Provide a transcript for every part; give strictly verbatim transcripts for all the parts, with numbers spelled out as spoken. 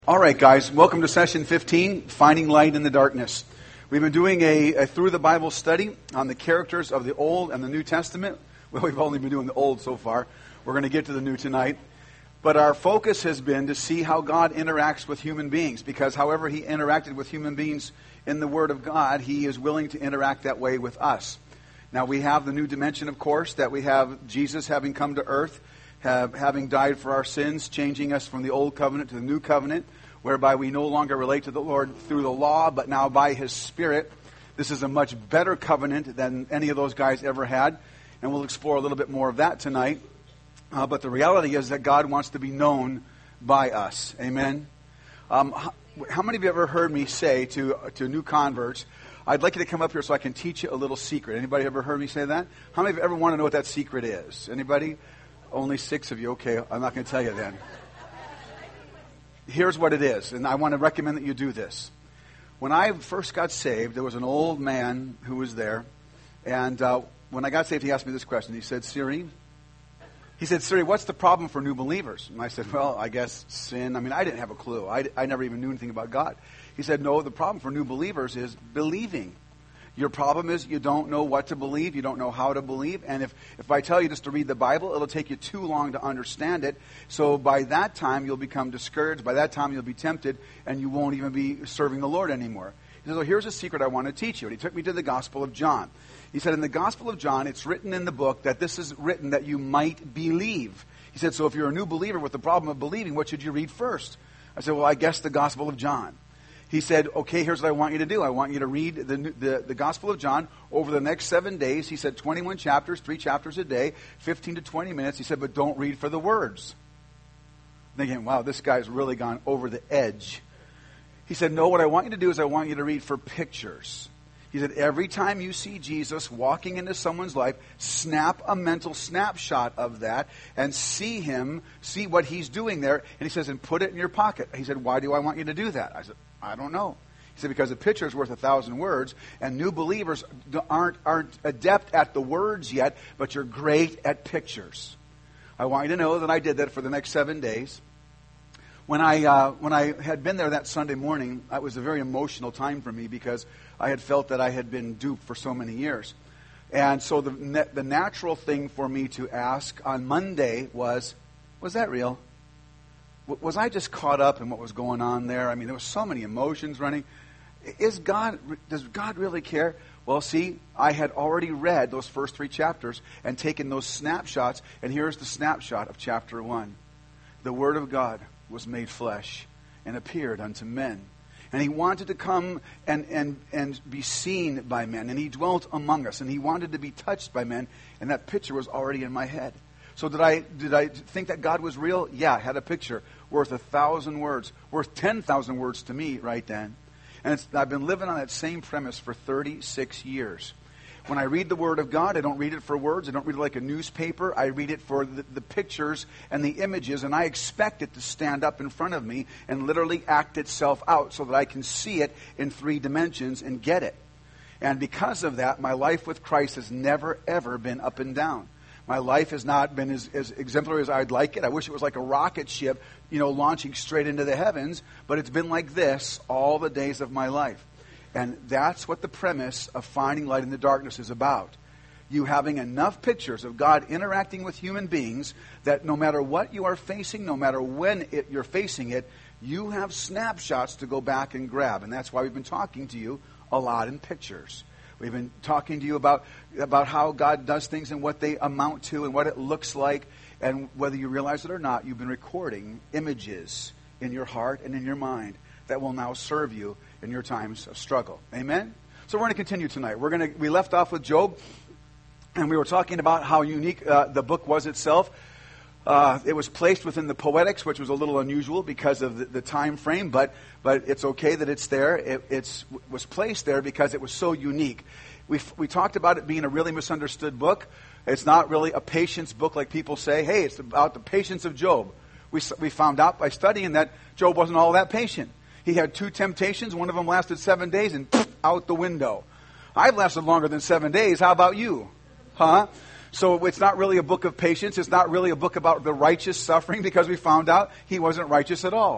All right, guys, welcome to session fifteen, Finding Light in the Darkness. We've been doing a, a through the Bible study on the characters of the Old and the New Testament. Well, we've only been doing the Old so far. We're going to get to the New tonight. But our focus has been to see how God interacts with human beings, because however He interacted with human beings in the Word of God, He is willing to interact that way with us. Now, we have the new dimension, of course, that we have Jesus having come to earth, have, having died for our sins, changing us from the old covenant to the new covenant, whereby we no longer relate to the Lord through the law, but now by His Spirit. This is a much better covenant than any of those guys ever had, and we'll explore a little bit more of that tonight. Uh, but the reality is that God wants to be known by us. Amen? Um, how, how many of you ever heard me say to, to new converts, I'd like you to come up here so I can teach you a little secret? Anybody ever heard me say that? How many of you ever want to know what that secret is? Anybody? Only six of you. Okay, I'm not going to tell you then. Here's what it is, and I want to recommend that you do this. When I first got saved, there was an old man who was there, and uh, when I got saved, he asked me this question. He said, Siri, he said, Siri, what's the problem for new believers? And I said, well, I guess sin. I mean, I didn't have a clue. I, I never even knew anything about God. He said, no, the problem for new believers is believing. Your problem is you don't know what to believe, you don't know how to believe, and if, if I tell you just to read the Bible, it'll take you too long to understand it. So by that time, you'll become discouraged. By that time, you'll be tempted, and you won't even be serving the Lord anymore. He said, well, here's a secret I want to teach you. And he took me to the Gospel of John. He said, in the Gospel of John, it's written in the book that this is written that you might believe. He said, so if you're a new believer with the problem of believing, what should you read first? I said, well, I guess the Gospel of John. He said, okay, here's what I want you to do. I want you to read the, the, the Gospel of John over the next seven days. He said twenty-one chapters, three chapters a day, fifteen to twenty minutes. He said, but don't read for the words. Thinking, wow, this guy's really gone over the edge. He said, no, what I want you to do is I want you to read for pictures. He said, every time you see Jesus walking into someone's life, snap a mental snapshot of that and see Him, see what He's doing there. And he says, and put it in your pocket. He said, why do I want you to do that? I said, I don't know. He said, because a picture is worth a thousand words, and new believers aren't, aren't adept at the words yet, but you're great at pictures. I want you to know that I did that for the next seven days. When I uh, when I had been there that Sunday morning, it was a very emotional time for me because I had felt that I had been duped for so many years. And so the the natural thing for me to ask on Monday was, was that real? Was I just caught up in what was going on there? I mean, there was so many emotions running. Is God, does God really care? Well, see, I had already read those first three chapters and taken those snapshots, and here's the snapshot of chapter one. The Word of God was made flesh and appeared unto men. And He wanted to come and, and, and be seen by men, and He dwelt among us, and He wanted to be touched by men, and that picture was already in my head. So did I did I think that God was real? Yeah, I had a picture worth a thousand words, worth ten thousand words to me right then. And it's, I've been living on that same premise for thirty-six years. When I read the Word of God, I don't read it for words. I don't read it like a newspaper. I read it for the, the pictures and the images, and I expect it to stand up in front of me and literally act itself out so that I can see it in three dimensions and get it. And because of that, my life with Christ has never, ever been up and down. My life has not been as, as exemplary as I'd like it. I wish it was like a rocket ship, you know, launching straight into the heavens. But it's been like this all the days of my life. And that's what the premise of Finding Light in the Darkness is about. You having enough pictures of God interacting with human beings that no matter what you are facing, no matter when it, you're facing it, you have snapshots to go back and grab. And that's why we've been talking to you a lot in pictures. We've been talking to you about, about how God does things and what they amount to and what it looks like. And whether you realize it or not, you've been recording images in your heart and in your mind that will now serve you in your times of struggle. Amen? So we're going to continue tonight. We're going to, we left off with Job, and we were talking about how unique uh, the book was itself. Uh, it was placed within the Poetics, which was a little unusual because of the, the time frame, but but it's okay that it's there. It it's, was placed there because it was so unique. We we talked about it being a really misunderstood book. It's not really a patience book like people say. Hey, it's about the patience of Job. We we found out by studying that Job wasn't all that patient. He had two temptations. One of them lasted seven days and poof, out the window. I've lasted longer than seven days. How about you? Huh? So it's not really a book of patience. It's not really a book about the righteous suffering because we found out he wasn't righteous at all.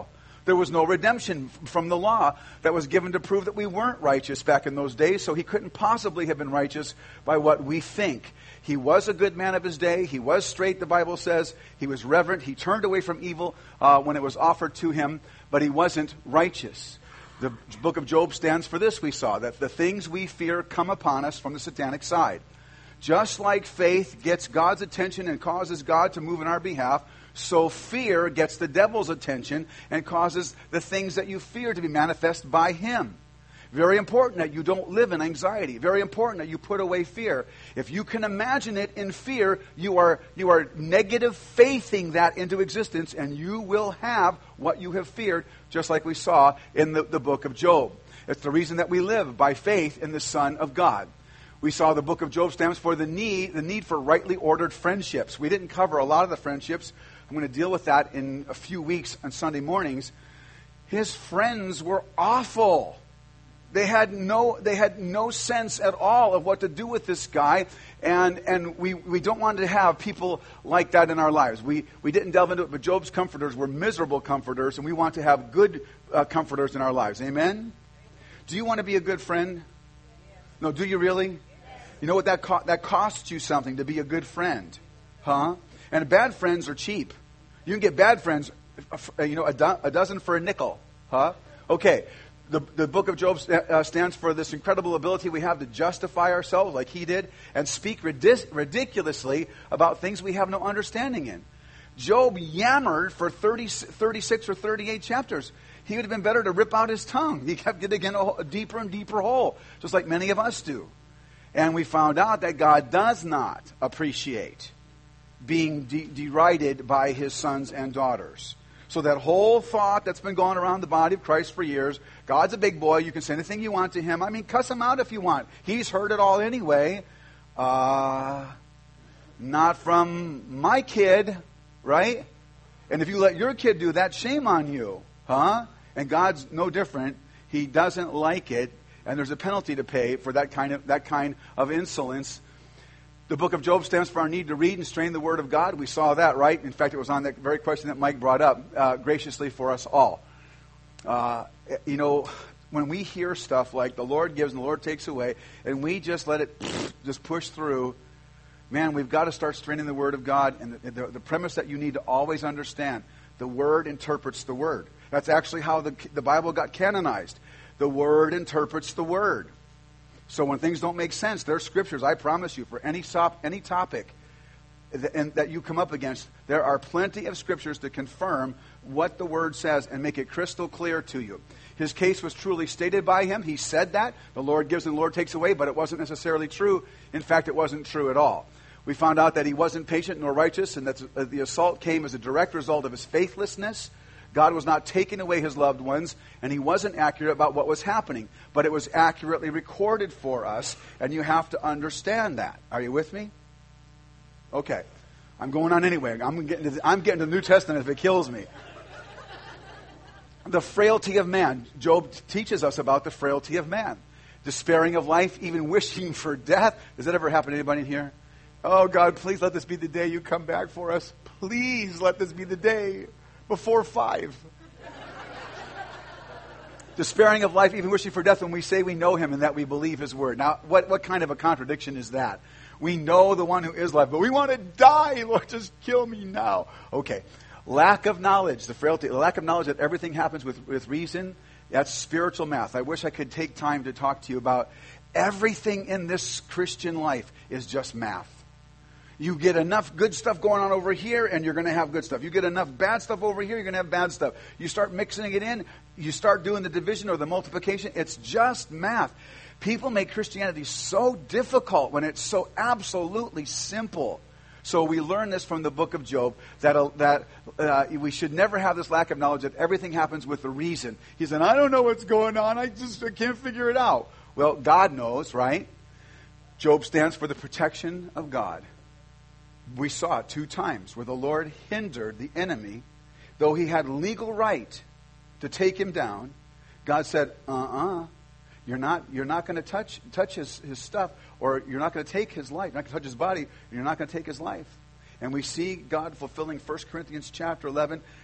There was no redemption from the law that was given to prove that we weren't righteous back in those days, so he couldn't possibly have been righteous by what we think. He was a good man of his day. He was straight, the Bible says. He was reverent. He turned away from evil uh, when it was offered to him, but he wasn't righteous. The book of Job stands for this, we saw, that the things we fear come upon us from the satanic side. Just like faith gets God's attention and causes God to move in our behalf, so fear gets the devil's attention and causes the things that you fear to be manifest by him. Very important that you don't live in anxiety. Very important that you put away fear. If you can imagine it in fear, you are, you are negative faithing that into existence, and you will have what you have feared, just like we saw in the, the book of Job. It's the reason that we live by faith in the Son of God. We saw the book of Job stands for the need, the need for rightly ordered friendships. We didn't cover a lot of the friendships. I'm going to deal with that in a few weeks on Sunday mornings. His friends were awful. They had no, they had no sense at all of what to do with this guy, and and we, we don't want to have people like that in our lives. We we didn't delve into it, but Job's comforters were miserable comforters, and we want to have good uh, comforters in our lives. Amen? Do you want to be a good friend? No, do you really? You know what that co- that costs you something to be a good friend, huh? And bad friends are cheap. You can get bad friends, you know, a, do- a dozen for a nickel, huh? Okay. The, the book of Job uh, stands for this incredible ability we have to justify ourselves like he did and speak ridic- ridiculously about things we have no understanding in. Job yammered for thirty, thirty-six or thirty-eight chapters. He would have been better to rip out his tongue. He kept getting in a, a deeper and deeper hole, just like many of us do. And we found out that God does not appreciate being de- derided by his sons and daughters. So that whole thought that's been going around the body of Christ for years, God's a big boy, you can say anything you want to him. I mean, cuss him out if you want. He's heard it all anyway. Uh, not from my kid, right? And if you let your kid do that, shame on you, huh? And God's no different. He doesn't like it, and there's a penalty to pay for that kind of that kind of insolence. The book of Job stands for our need to read and strain the Word of God. We saw that, right? In fact, it was on that very question that Mike brought up, uh, graciously for us all. Uh, you know, when we hear stuff like the Lord gives and the Lord takes away, and we just let it just push through, man, we've got to start straining the Word of God. And the, the, the premise that you need to always understand, the Word interprets the Word. That's actually how the, the Bible got canonized. The Word interprets the Word. So when things don't make sense, there are scriptures, I promise you, for any sop, any topic that, that you come up against, there are plenty of scriptures to confirm what the Word says and make it crystal clear to you. His case was truly stated by him. He said that. The Lord gives and the Lord takes away, but it wasn't necessarily true. In fact, it wasn't true at all. We found out that he wasn't patient nor righteous, and that the assault came as a direct result of his faithlessness. God was not taking away his loved ones, and he wasn't accurate about what was happening. But it was accurately recorded for us, and you have to understand that. Are you with me? Okay. I'm going on anyway. I'm getting to the, I'm getting to the New Testament if it kills me. The frailty of man. Job teaches us about the frailty of man. Despairing of life, even wishing for death. Does that ever happen to anybody in here? Oh, God, please let this be the day you come back for us. Please let this be the day. Before five. Despairing of life, even wishing for death, when we say we know him and that we believe his word. Now, what, what kind of a contradiction is that? We know the one who is life, but we want to die. Lord, just kill me now. Okay. Lack of knowledge, the frailty, the lack of knowledge that everything happens with, with reason, that's spiritual math. I wish I could take time to talk to you about everything in this Christian life is just math. You get enough good stuff going on over here, and you're going to have good stuff. You get enough bad stuff over here, you're going to have bad stuff. You start mixing it in, you start doing the division or the multiplication. It's just math. People make Christianity so difficult when it's so absolutely simple. So we learn this from the book of Job, that uh, that uh, we should never have this lack of knowledge that everything happens with a reason. He said, I don't know what's going on. I just I can't figure it out. Well, God knows, right? Job stands for the protection of God. We saw it two times where the Lord hindered the enemy, though he had legal right to take him down. God said, uh-uh, you're not you're not going to touch touch his, his stuff, or you're not going to take his life. You're not going to touch his body, and you're not going to take his life. And we see God fulfilling First Corinthians chapter eleven.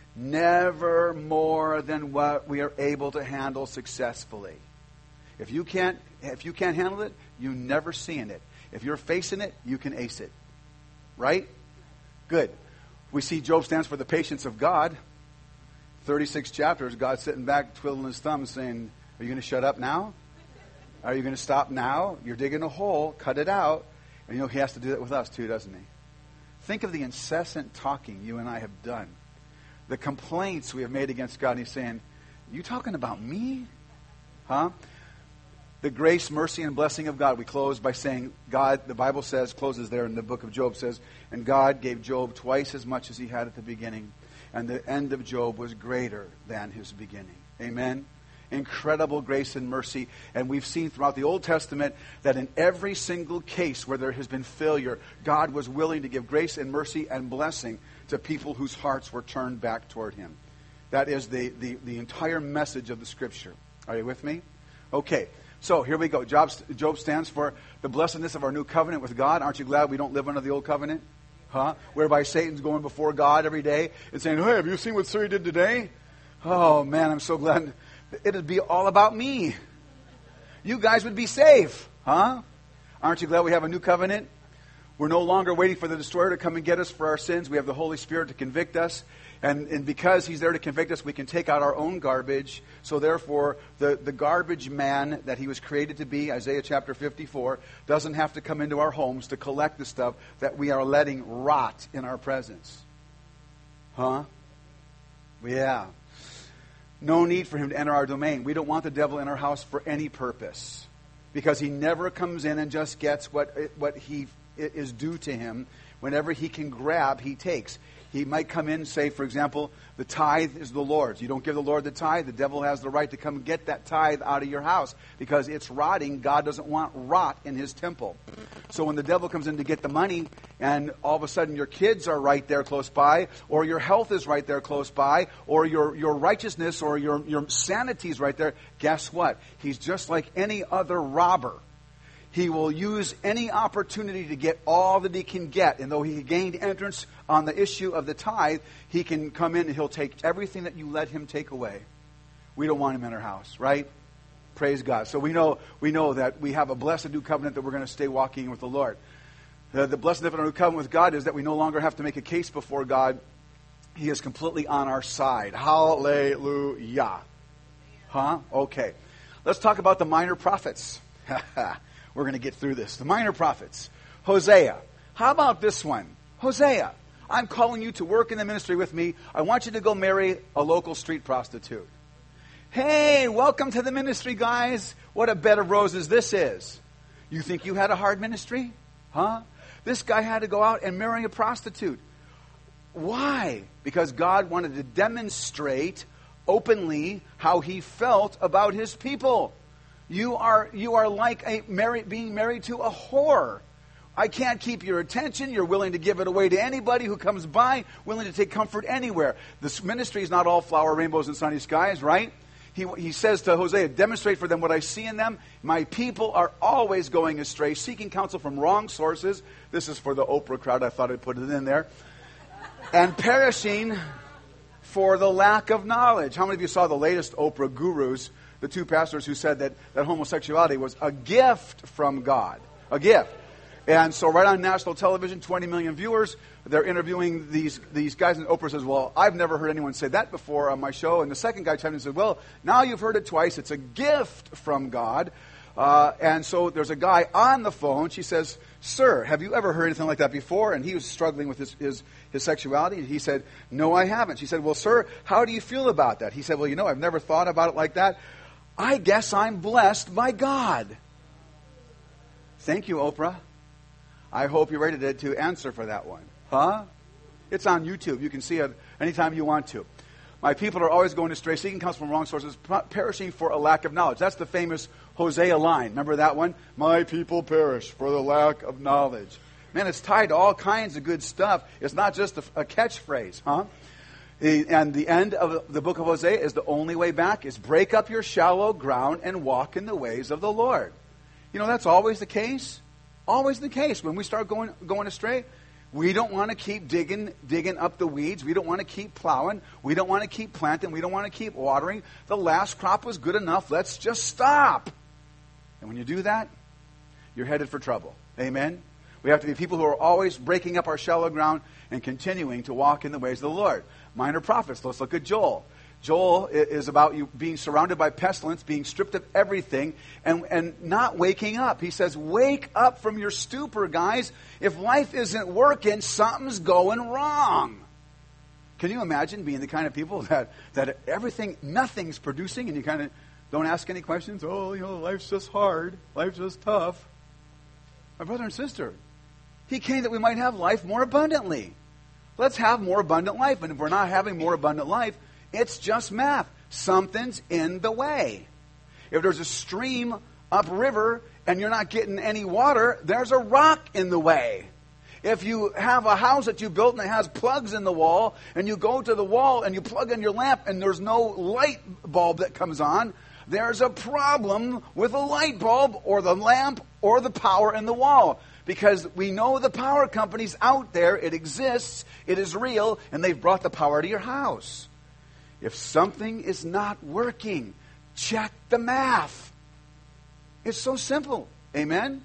Never more than what we are able to handle successfully. If you can't, if you can't handle it, you never seeing it. If you're facing it, you can ace it. Right? Good. We see Job stands for the patience of God. thirty-six chapters, God sitting back, twiddling his thumbs, saying, are you going to shut up now? Are you going to stop now? You're digging a hole. Cut it out. And you know, he has to do that with us too, doesn't he? Think of the incessant talking you and I have done. The complaints we have made against God. And he's saying, you talking about me? Huh? The grace, mercy, and blessing of God. We close by saying, God, the Bible says, closes there in the book of Job, says, and God gave Job twice as much as he had at the beginning. And the end of Job was greater than his beginning. Amen? Incredible grace and mercy. And we've seen throughout the Old Testament that in every single case where there has been failure, God was willing to give grace and mercy and blessing to people whose hearts were turned back toward him. That is the, the, the entire message of the Scripture. Are you with me? Okay. So here we go. Job, Job stands for the blessedness of our new covenant with God. Aren't you glad we don't live under the old covenant? Huh? Whereby Satan's going before God every day and saying, hey, have you seen what Siri did today? Oh, man, I'm so glad. It'd be all about me. You guys would be safe. Huh? Aren't you glad we have a new covenant? We're no longer waiting for the destroyer to come and get us for our sins. We have the Holy Spirit to convict us. And, and because he's there to convict us, we can take out our own garbage. So therefore, the, the garbage man that he was created to be, Isaiah chapter fifty-four, doesn't have to come into our homes to collect the stuff that we are letting rot in our presence. Huh? Yeah. No need for him to enter our domain. We don't want the devil in our house for any purpose. Because he never comes in and just gets what, what he is due to him. Whenever he can grab, he takes. He might come in and say, for example, the tithe is the Lord's. You don't give the Lord the tithe, the devil has the right to come get that tithe out of your house because it's rotting. God doesn't want rot in his temple. So when the devil comes in to get the money and all of a sudden your kids are right there close by, or your health is right there close by, or your, your righteousness or your, your sanity is right there, guess what? He's just like any other robber. He will use any opportunity to get all that he can get. And though he gained entrance on the issue of the tithe, he can come in and he'll take everything that you let him take away. We don't want him in our house, right? Praise God. So we know we know that we have a blessed new covenant that we're going to stay walking with the Lord. The, the blessed new covenant with God is that we no longer have to make a case before God. He is completely on our side. Hallelujah. Huh? Okay. Let's talk about the minor prophets. We're going to get through this. The minor prophets. Hosea. How about this one? Hosea, I'm calling you to work in the ministry with me. I want you to go marry a local street prostitute. Hey, welcome to the ministry, guys. What a bed of roses this is. You think you had a hard ministry? Huh? This guy had to go out and marry a prostitute. Why? Because God wanted to demonstrate openly how he felt about his people. You are you are like a married, being married to a whore. I can't keep your attention. You're willing to give it away to anybody who comes by, willing to take comfort anywhere. This ministry is not all flower, rainbows, and sunny skies, right? He, he says to Hosea, demonstrate for them what I see in them. My people are always going astray, seeking counsel from wrong sources. This is for the Oprah crowd. I thought I'd put it in there. And perishing for the lack of knowledge. How many of you saw the latest Oprah gurus? The two pastors who said that, that homosexuality was a gift from God. A gift. And so right on national television, twenty million viewers, they're interviewing these, these guys, and Oprah says, well, I've never heard anyone say that before on my show. And the second guy chimed in and said, well, now you've heard it twice. It's a gift from God. Uh, and so there's a guy on the phone. She says, sir, have you ever heard anything like that before? And he was struggling with his, his, his sexuality. And he said, no, I haven't. She said, well, sir, how do you feel about that? He said, well, you know, I've never thought about it like that. I guess I'm blessed by God. Thank you, Oprah. I hope you're ready to, to answer for that one. Huh? It's on YouTube. You can see it anytime you want to. My people are always going astray, seeking counsel from wrong sources, perishing for a lack of knowledge. That's the famous Hosea line. Remember that one? My people perish for the lack of knowledge. Man, it's tied to all kinds of good stuff. It's not just a, a catchphrase, huh? And the end of the book of Hosea is the only way back is break up your shallow ground and walk in the ways of the Lord. You know, that's always the case. Always the case. When we start going going astray, We don't want to keep digging, digging up the weeds. We don't want to keep plowing. We don't want to keep planting. We don't want to keep watering. The last crop was good enough. Let's just stop. And when you do that, you're headed for trouble. Amen? We have to be people who are always breaking up our shallow ground and continuing to walk in the ways of the Lord. Minor prophets. Let's look at Joel. Joel is about you being surrounded by pestilence, being stripped of everything, and, and not waking up. He says, wake up from your stupor, guys. If life isn't working, something's going wrong. Can you imagine being the kind of people that, that everything, nothing's producing, and you kind of don't ask any questions? Oh, you know, life's just hard. Life's just tough. My brother and sister, he came that we might have life more abundantly. Let's have more abundant life. And if we're not having more abundant life, it's just math. Something's in the way. If there's a stream upriver and you're not getting any water, there's a rock in the way. If you have a house that you built and it has plugs in the wall, and you go to the wall and you plug in your lamp and there's no light bulb that comes on, there's a problem with the light bulb or the lamp or the power in the wall. Because we know the power company's out there, it exists, it is real, and they've brought the power to your house. If something is not working, check the math. It's so simple. Amen?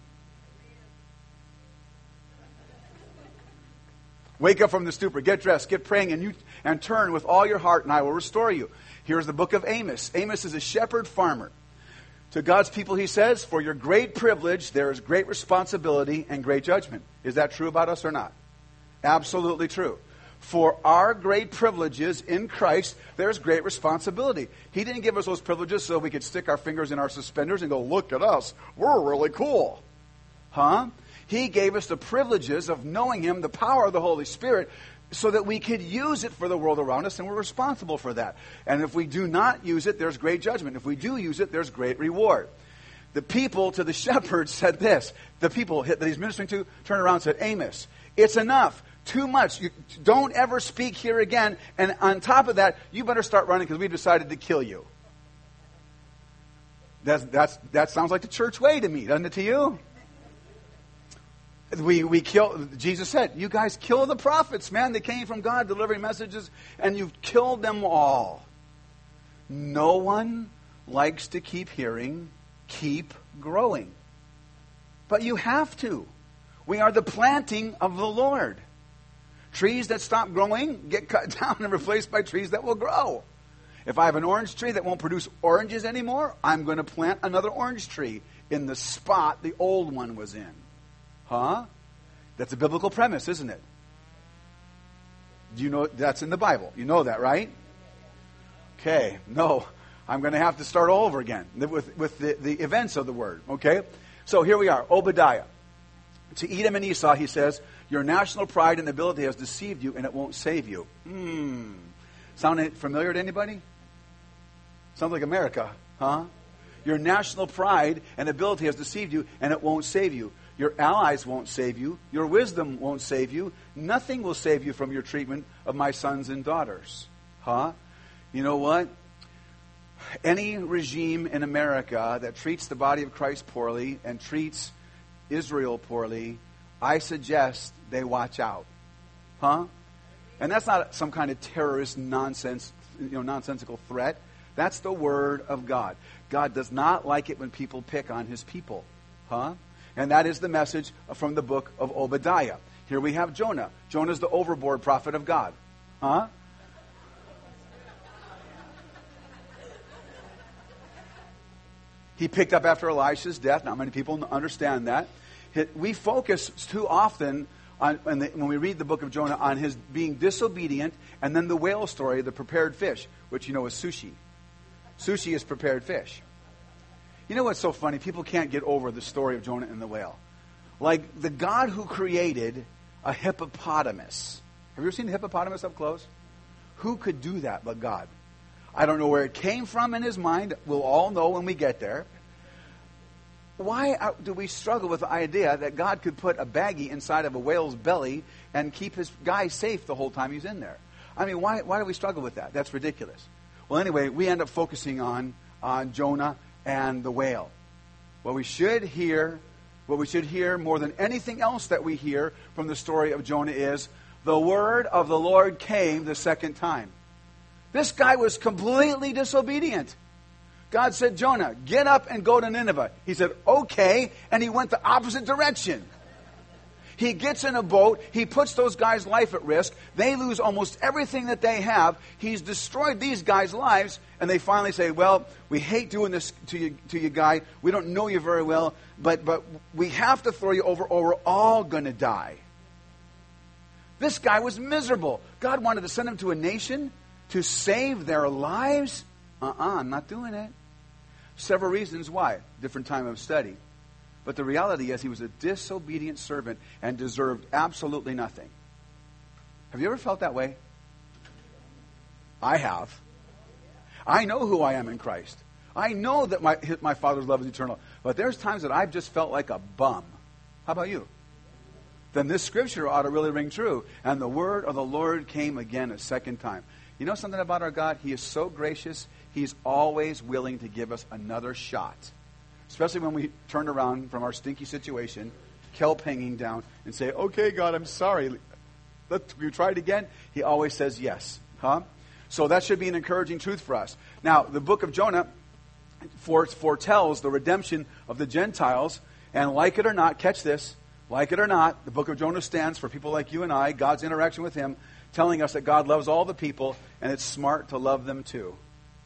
Wake up from the stupor, get dressed, get praying, and you and turn with all your heart, and I will restore you. Here's the book of Amos. Amos is a shepherd farmer. To God's people, he says, for your great privilege, there is great responsibility and great judgment. Is that true about us or not? Absolutely true. For our great privileges in Christ, there's great responsibility. He didn't give us those privileges so we could stick our fingers in our suspenders and go, look at us, we're really cool. Huh? He gave us the privileges of knowing Him, the power of the Holy Spirit, so that we could use it for the world around us, and we're responsible for that. And if we do not use it, there's great judgment. If we do use it, there's great reward. The people to the shepherds said this. The people that he's ministering to turned around and said, Amos, it's enough. Too much. You don't ever speak here again. And on top of that, you better start running because we've decided to kill you. That's, that's, that sounds like the church way to me, doesn't it to you? We, we kill, Jesus said, you guys kill the prophets, man. They came from God delivering messages, and you've killed them all. No one likes to keep hearing, keep growing. But you have to. We are the planting of the Lord. Trees that stop growing get cut down and replaced by trees that will grow. If I have an orange tree that won't produce oranges anymore, I'm going to plant another orange tree in the spot the old one was in. Huh? That's a biblical premise, isn't it? Do you know that's in the Bible? You know that, right? Okay. No, I'm going to have to start all over again with, with the, the events of the word. Okay? So here we are, Obadiah. To Edom and Esau, he says, your national pride and ability has deceived you, and it won't save you. Hmm. Sound familiar to anybody? Sounds like America, huh? Your national pride and ability has deceived you, and it won't save you. Your allies won't save you. Your wisdom won't save you. Nothing will save you from your treatment of my sons and daughters. Huh? You know what? Any regime in America that treats the body of Christ poorly and treats Israel poorly, I suggest they watch out. Huh? And that's not some kind of terrorist nonsense, you know, nonsensical threat. That's the word of God. God does not like it when people pick on His people. Huh? And that is the message from the book of Obadiah. Here we have Jonah. Jonah's the overboard prophet of God. Huh? He picked up after Elisha's death. Not many people understand that. We focus too often on, when we read the book of Jonah, on his being disobedient, and then the whale story, the prepared fish, which you know is sushi. Sushi is prepared fish. You know what's so funny? People can't get over the story of Jonah and the whale. Like the God who created a hippopotamus. Have you ever seen a hippopotamus up close? Who could do that but God? I don't know where it came from in his mind. We'll all know when we get there. Why do we struggle with the idea that God could put a baggie inside of a whale's belly and keep his guy safe the whole time he's in there? I mean, why, why do we struggle with that? That's ridiculous. Well, anyway, we end up focusing on, on Jonah and the whale. Well, we should hear what we should hear more than anything else that we hear from the story of Jonah is, the word of the Lord came the second time. This guy was completely disobedient. God said, Jonah, get up and go to Nineveh. He said, okay, and he went the opposite direction. He gets in a boat. He puts those guys' life at risk. They lose almost everything that they have. He's destroyed these guys' lives. And they finally say, well, we hate doing this to you, to you guy. We don't know you very well, but, but we have to throw you over or we're all going to die. This guy was miserable. God wanted to send him to a nation to save their lives. Uh-uh, I'm not doing it. Several reasons why. Different time of study. But the reality is he was a disobedient servant and deserved absolutely nothing. Have you ever felt that way? I have. I know who I am in Christ. I know that my, my Father's love is eternal. But there's times that I've just felt like a bum. How about you? Then this scripture ought to really ring true. And the word of the Lord came again a second time. You know something about our God? He is so gracious. He's always willing to give us another shot. Especially when we turn around from our stinky situation, kelp hanging down, and say, okay, God, I'm sorry. Let's we try it again. He always says yes. Huh? So that should be an encouraging truth for us. Now, the book of Jonah foretells the redemption of the Gentiles. And like it or not, catch this, like it or not, the book of Jonah stands for people like you and I, God's interaction with him, telling us that God loves all the people, and it's smart to love them too.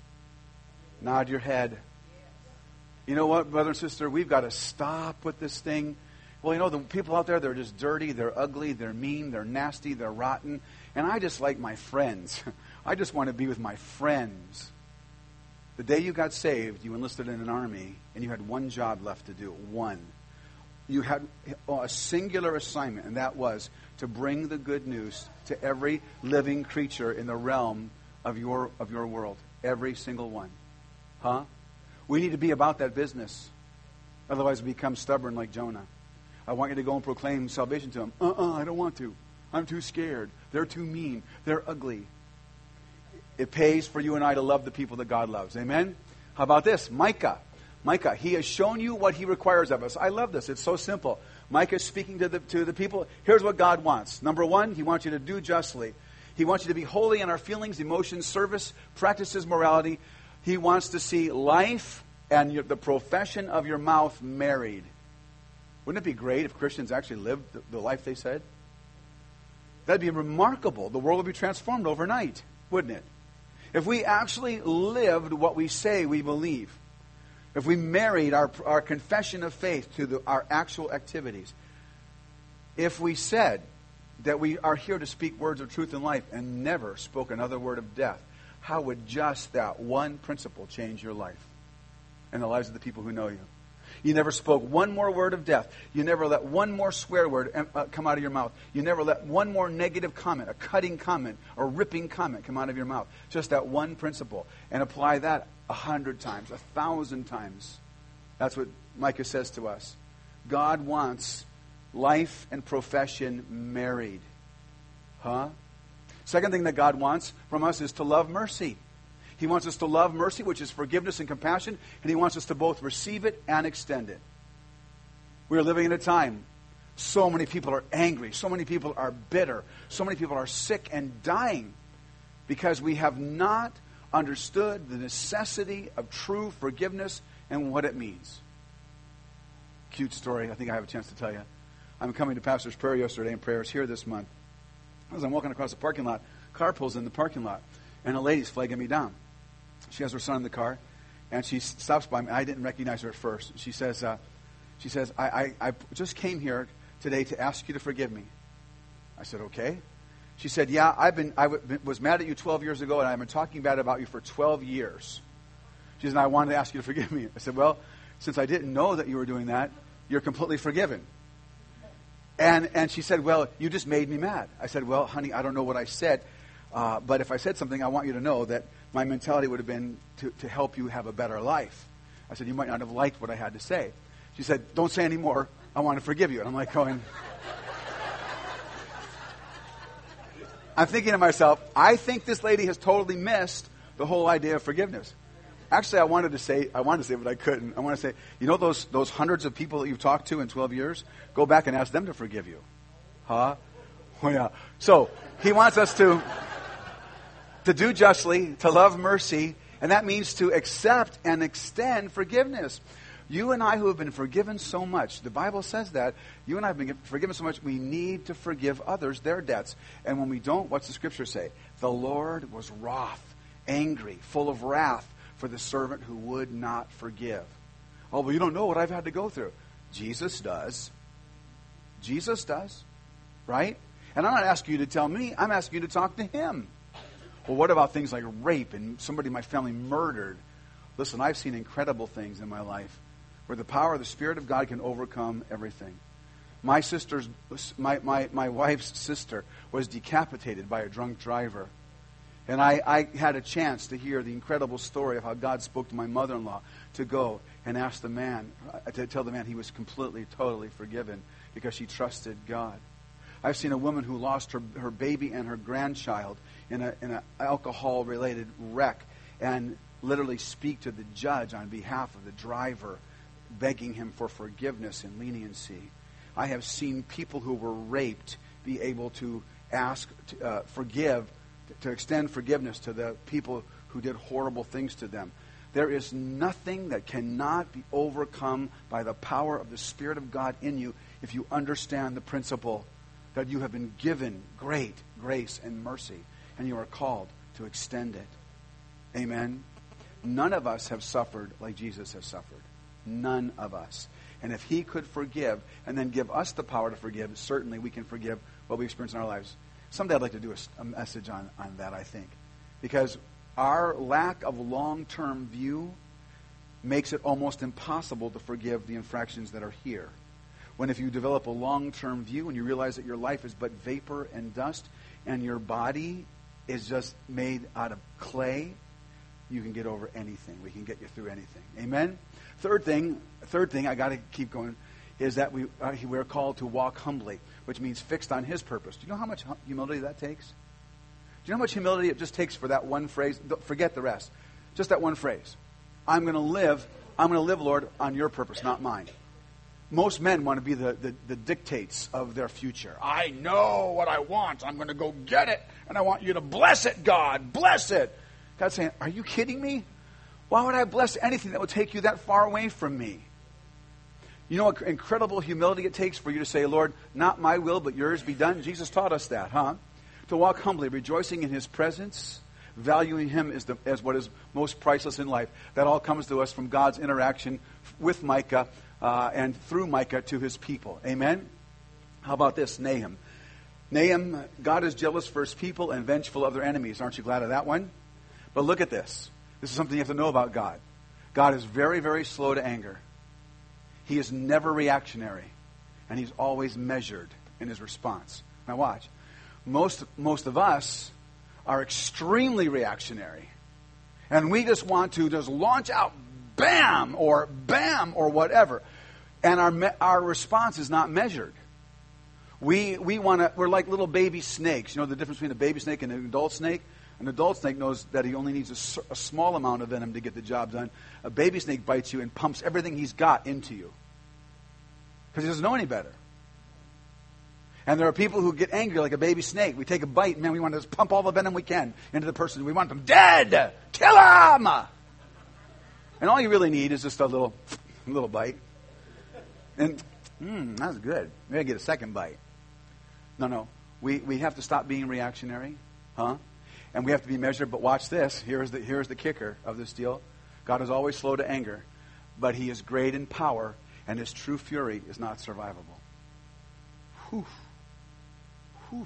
Nod your head. You know what, brother and sister? We've got to stop with this thing. Well, you know, the people out there, they're just dirty, they're ugly, they're mean, they're nasty, they're rotten. And I just like my friends. I just want to be with my friends. The day you got saved, you enlisted in an army, and you had one job left to do. One. You had a singular assignment, and that was to bring the good news to every living creature in the realm of your, of your world. Every single one. Huh? We need to be about that business. Otherwise, we become stubborn like Jonah. I want you to go and proclaim salvation to them. Uh-uh, I don't want to. I'm too scared. They're too mean. They're ugly. It pays for you and I to love the people that God loves. Amen? How about this? Micah. Micah, he has shown you what he requires of us. I love this. It's so simple. Micah is speaking to the, to the people. Here's what God wants. Number one, he wants you to do justly. He wants you to be holy in our feelings, emotions, service, practices, morality. He wants to see life and your, the profession of your mouth married. Wouldn't it be great if Christians actually lived the, the life they said? That'd be remarkable. The world would be transformed overnight, wouldn't it? If we actually lived what we say we believe. If we married our, our confession of faith to the, our actual activities. If we said that we are here to speak words of truth and life and never spoke another word of death, how would just that one principle change your life and the lives of the people who know you? You never spoke one more word of death. You never let one more swear word come out of your mouth. You never let one more negative comment, a cutting comment, or ripping comment come out of your mouth. Just that one principle. And apply that a hundred times, a thousand times. That's what Micah says to us. God wants life and profession married. Huh? Second thing that God wants from us is to love mercy. He wants us to love mercy, which is forgiveness and compassion, and he wants us to both receive it and extend it. We are living in a time, so many people are angry, so many people are bitter, so many people are sick and dying because we have not understood the necessity of true forgiveness and what it means. Cute story, I think I have a chance to tell you. I'm coming to Pastor's Prayer yesterday, and prayers here this month. As I'm walking across the parking lot, car pulls in the parking lot, and a lady's flagging me down. She has her son in the car, and she stops by me. I didn't recognize her at first. She says, uh, "She says I, I, I just came here today to ask you to forgive me." I said, "Okay." She said, "Yeah, I've been I w- was mad at you twelve years ago, and I've been talking bad about you for twelve years." She said, "I wanted to ask you to forgive me." I said, "Well, since I didn't know that you were doing that, you're completely forgiven." And and she said, "Well, you just made me mad." I said, "Well, honey, I don't know what I said, uh, but if I said something, I want you to know that my mentality would have been to, to help you have a better life." I said, "You might not have liked what I had to say." She said, "Don't say any more. I want to forgive you." And I'm like going, I'm thinking to myself, I think this lady has totally missed the whole idea of forgiveness. Actually, I wanted to say, I wanted to say, but I couldn't. I want to say, you know those those hundreds of people that you've talked to in twelve years? Go back and ask them to forgive you. Huh? Oh, yeah. So, he wants us to, to do justly, to love mercy, and that means to accept and extend forgiveness. You and I who have been forgiven so much, the Bible says that, you and I have been forgiven so much, we need to forgive others their debts. And when we don't, what's the Scripture say? The Lord was wroth, angry, full of wrath for the servant who would not forgive. Oh, well, you don't know what I've had to go through. Jesus does. Jesus does. Right? And I'm not asking you to tell me, I'm asking you to talk to Him. Well, what about things like rape and somebody in my family murdered? Listen, I've seen incredible things in my life where the power of the Spirit of God can overcome everything. My sister's, my, my, my wife's sister was decapitated by a drunk driver. And I, I had a chance to hear the incredible story of how God spoke to my mother-in-law to go and ask the man, to tell the man he was completely, totally forgiven because she trusted God. I've seen a woman who lost her, her baby and her grandchild in a in an alcohol-related wreck and literally speak to the judge on behalf of the driver, begging him for forgiveness and leniency. I have seen people who were raped be able to ask, to, uh, forgive, to extend forgiveness to the people who did horrible things to them. There is nothing that cannot be overcome by the power of the Spirit of God in you if you understand the principle that you have been given great grace and mercy, and you are called to extend it. Amen? None of us have suffered like Jesus has suffered. None of us. And if He could forgive and then give us the power to forgive, certainly we can forgive what we experience in our lives. Someday I'd like to do a, a message on, on that, I think. Because our lack of long-term view makes it almost impossible to forgive the infractions that are here. When if you develop a long-term view and you realize that your life is but vapor and dust and your body is just made out of clay, you can get over anything. We can get you through anything. Amen? Third thing, third thing, I got to keep going, is that we, uh, we're called to walk humbly, which means fixed on His purpose. Do you know how much humility that takes? Do you know how much humility it just takes for that one phrase? Forget the rest. Just that one phrase. I'm going to live, I'm going to live, Lord, on your purpose, not mine. Most men want to be the, the, the dictates of their future. I know what I want. I'm going to go get it. And I want you to bless it, God. Bless it. God's saying, are you kidding me? Why would I bless anything that would take you that far away from me? You know what incredible humility it takes for you to say, Lord, not my will, but yours be done? Jesus taught us that, huh? To walk humbly, rejoicing in His presence, valuing Him as, the, as what is most priceless in life. That all comes to us from God's interaction with Micah uh, and through Micah to His people. Amen? How about this? Nahum. Nahum, God is jealous for His people and vengeful of their enemies. Aren't you glad of that one? But look at this. This is something you have to know about God. God is very, very slow to anger. He is never reactionary. And He's always measured in His response. Now watch. Most, most of us are extremely reactionary. And we just want to just launch out, bam, or bam, or whatever. And our, our response is not measured. We, we want to, we're like little baby snakes. You know the difference between a baby snake and an adult snake? An adult snake knows that he only needs a, a small amount of venom to get the job done. A baby snake bites you and pumps everything he's got into you. Because he doesn't know any better. And there are people who get angry like a baby snake. We take a bite, and man, we want to just pump all the venom we can into the person. We want them dead! Kill him! And all you really need is just a little, little bite. And, mmm, that's good. We're going to get a second bite. No, no. We, we have to stop being reactionary. Huh? And we have to be measured, but watch this. Here's the, here's the kicker of this deal. God is always slow to anger, but He is great in power, and His true fury is not survivable. Whew. Whew.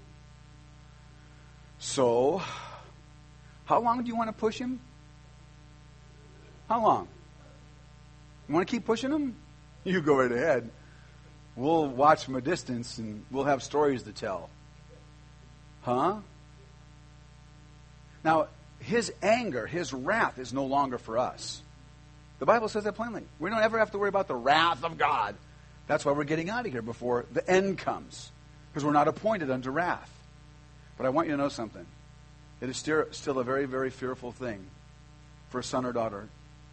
So, how long do you want to push Him? How long? You want to keep pushing Him? You go right ahead. We'll watch from a distance, and we'll have stories to tell. Huh? Now, His anger, His wrath is no longer for us. The Bible says that plainly. We don't ever have to worry about the wrath of God. That's why we're getting out of here before the end comes. Because we're not appointed unto wrath. But I want you to know something. It is still, still a very, very fearful thing for a son or daughter,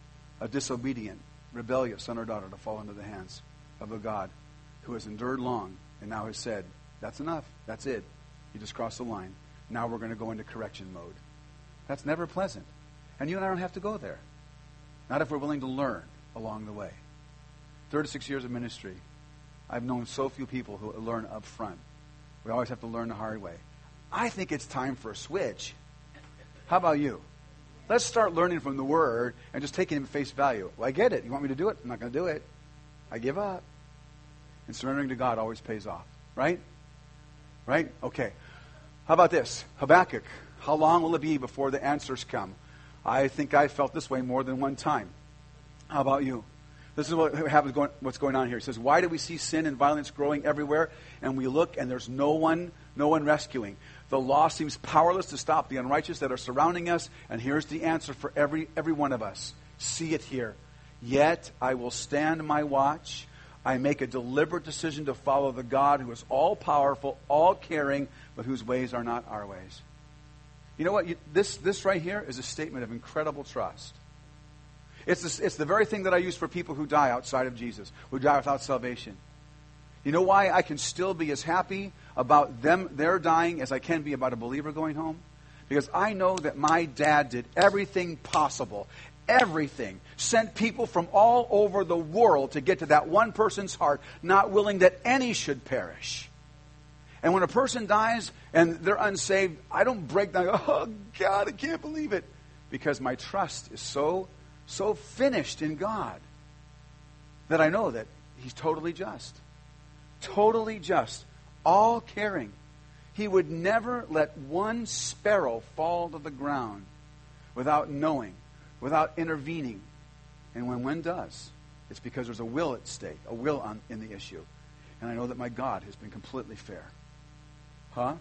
a disobedient, rebellious son or daughter to fall into the hands of a God who has endured long and now has said, that's enough, that's it. You just crossed the line. Now we're going to go into correction mode. That's never pleasant. And you and I don't have to go there. Not if we're willing to learn along the way. thirty-six years of ministry, I've known so few people who learn up front. We always have to learn the hard way. I think it's time for a switch. How about you? Let's start learning from the Word and just taking it at face value. Well, I get it. You want me to do it? I'm not going to do it. I give up. And surrendering to God always pays off. Right? Right? Okay. How about this? Habakkuk. How long will it be before the answers come? I think I felt this way more than one time. How about you? This is what happens going, what's going on here. He says, why do we see sin and violence growing everywhere? And we look and there's no one, no one rescuing. The law seems powerless to stop the unrighteous that are surrounding us. And here's the answer for every, every one of us. See it here. Yet I will stand my watch. I make a deliberate decision to follow the God who is all-powerful, all-caring, but whose ways are not our ways. You know what? You, this, this right here is a statement of incredible trust. It's, this, it's the very thing that I use for people who die outside of Jesus, who die without salvation. You know why I can still be as happy about them, their dying, as I can be about a believer going home? Because I know that my dad did everything possible, everything, sent people from all over the world to get to that one person's heart, not willing that any should perish. And when a person dies and they're unsaved, I don't break down, oh God, I can't believe it. Because my trust is so, so finished in God that I know that He's totally just. Totally just. All caring. He would never let one sparrow fall to the ground without knowing, without intervening. And when one does, it's because there's a will at stake, a will on, in the issue. And I know that my God has been completely fair. Huh?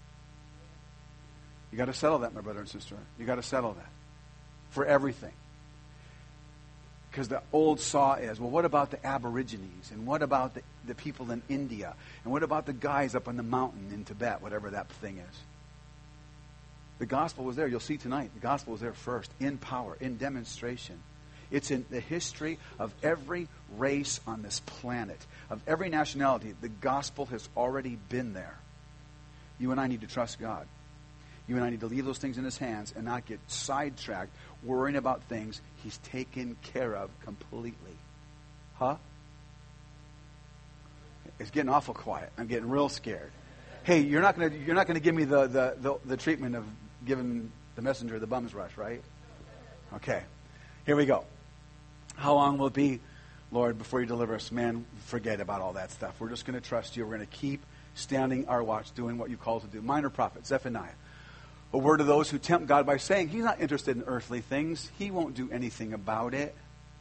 You got to settle that, my brother and sister. You got to settle that. For everything. Because the old saw is, well, what about the Aborigines? And what about the, the people in India? And what about the guys up on the mountain in Tibet, whatever that thing is? The gospel was there. You'll see tonight. The gospel was there first, in power, in demonstration. It's in the history of every race on this planet, of every nationality. The gospel has already been there. You and I need to trust God. You and I need to leave those things in His hands and not get sidetracked worrying about things He's taken care of completely. Huh? It's getting awful quiet. I'm getting real scared. Hey, you're not going to you're not going to give me the, the, the, the treatment of giving the messenger the bum's rush, right? Okay. Here we go. How long will it be, Lord, before you deliver us? Man, forget about all that stuff. We're just going to trust you. We're going to keep standing our watch, doing what you call us to do. Minor prophet, Zephaniah. A word to those who tempt God by saying, He's not interested in earthly things. He won't do anything about it.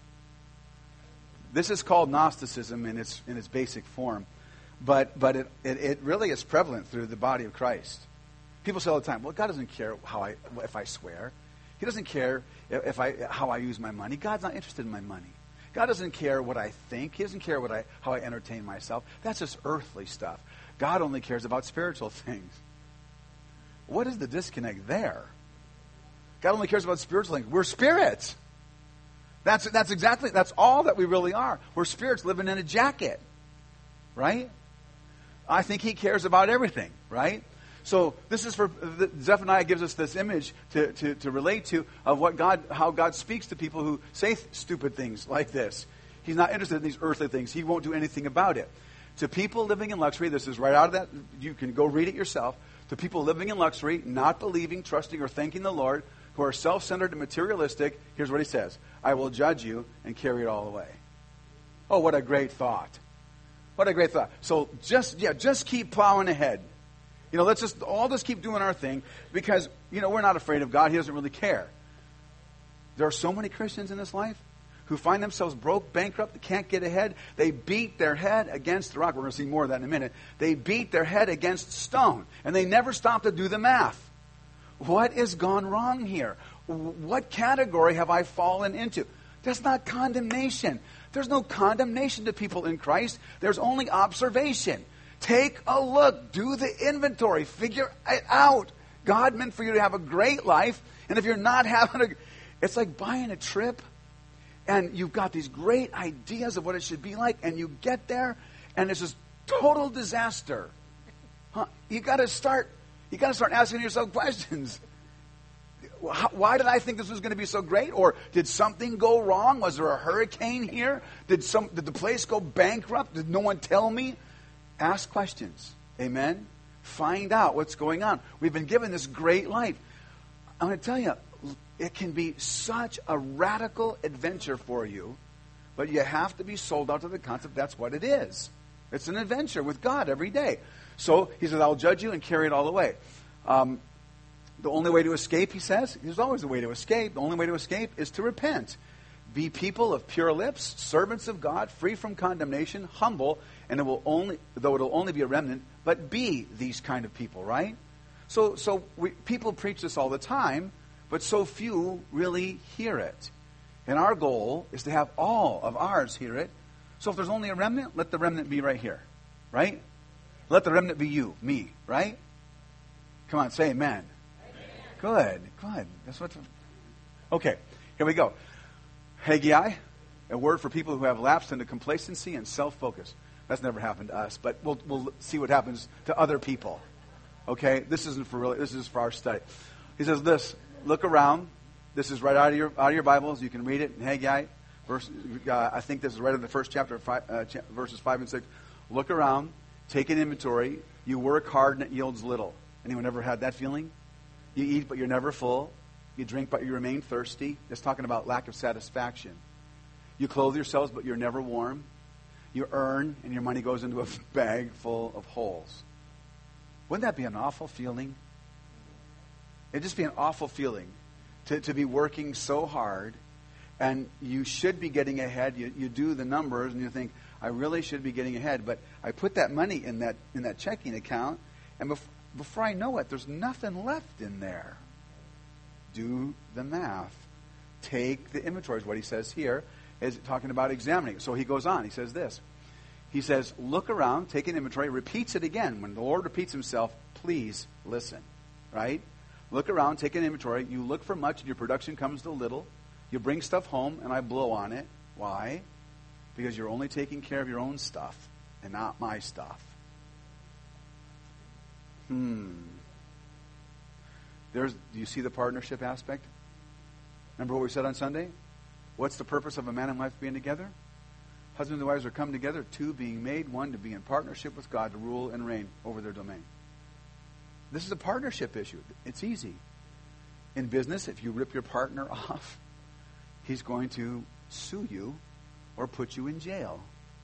This is called Gnosticism in its in its basic form. But but it, it, it really is prevalent through the body of Christ. People say all the time, well, God doesn't care how I if I swear. He doesn't care if I how I use my money. God's not interested in my money. God doesn't care what I think. He doesn't care what I how I entertain myself. That's just earthly stuff. God only cares about spiritual things. What is the disconnect there? God only cares about spiritual things. We're spirits. That's that's exactly that's all that we really are. We're spirits living in a jacket. Right? I think He cares about everything, right? So this is for Zephaniah gives us this image to, to, to relate to of what God how God speaks to people who say th- stupid things like this. He's not interested in these earthly things. He won't do anything about it. To people living in luxury, this is right out of that, you can go read it yourself. To people living in luxury, not believing, trusting, or thanking the Lord, who are self-centered and materialistic, here's what He says. I will judge you and carry it all away. Oh, what a great thought. What a great thought. So just, yeah, just keep plowing ahead. You know, let's just all just keep doing our thing because, you know, we're not afraid of God. He doesn't really care. There are so many Christians in this life who find themselves broke, bankrupt, they can't get ahead. They beat their head against the rock. We're going to see more of that in a minute. They beat their head against stone, and they never stop to do the math. What has gone wrong here? What category have I fallen into? That's not condemnation. There's no condemnation to people in Christ. There's only observation. Take a look. Do the inventory. Figure it out. God meant for you to have a great life, and if you're not having a It's like buying a trip, and you've got these great ideas of what it should be like, and you get there, and it's just total disaster. Huh? You got to start. You got to start asking yourself questions. Why did I think this was going to be so great? Or did something go wrong? Was there a hurricane here? Did some? Did the place go bankrupt? Did no one tell me? Ask questions. Amen? Find out what's going on. We've been given this great life. I'm going to tell you, it can be such a radical adventure for you, but you have to be sold out to the concept that's what it is. It's an adventure with God every day. So he says, I'll judge you and carry it all the way. Um, The only way to escape, he says, there's always a way to escape. The only way to escape is to repent. Be people of pure lips, servants of God, free from condemnation, humble, and it will only, though it will only be a remnant, but be these kind of people, right? So, so we, people preach this all the time, but so few really hear it. And our goal is to have all of ours hear it. So if there's only a remnant, let the remnant be right here, right? Let the remnant be you, me, right? Come on, say amen. Good, good. That's what. Okay, here we go. Haggai, a word for people who have lapsed into complacency and self-focus. That's never happened to us, but we'll we'll see what happens to other people. Okay, this isn't for really. This is for our study. He says this. Look around. This is right out of your out of your Bibles. You can read it in Haggai. Verse. Uh, I think this is right in the first chapter, five, uh, cha- verses five and six. Look around. Take an inventory. You work hard and it yields little. Anyone ever had that feeling? You eat, but you're never full. You drink, but you remain thirsty. That's talking about lack of satisfaction. You clothe yourselves, but you're never warm. You earn, and your money goes into a bag full of holes. Wouldn't that be an awful feeling? It'd just be an awful feeling to, to be working so hard, and you should be getting ahead. You, you do the numbers, and you think, I really should be getting ahead, but I put that money in that in that checking account, and before Before I know it, there's nothing left in there. Do the math. Take the inventory, is what he says here, is talking about examining. So he goes on. He says this. He says, look around, take an inventory, repeats it again. When the Lord repeats himself, please listen. Right? Look around, take an inventory. You look for much, and your production comes to little. You bring stuff home, and I blow on it. Why? Because you're only taking care of your own stuff and not my stuff. Hmm. There's, do you see the partnership aspect? Remember what we said on Sunday? What's the purpose of a man and wife being together? Husbands and wives are come together, two being made, one to be in partnership with God to rule and reign over their domain. This is a partnership issue. It's easy. In business, if you rip your partner off, he's going to sue you or put you in jail.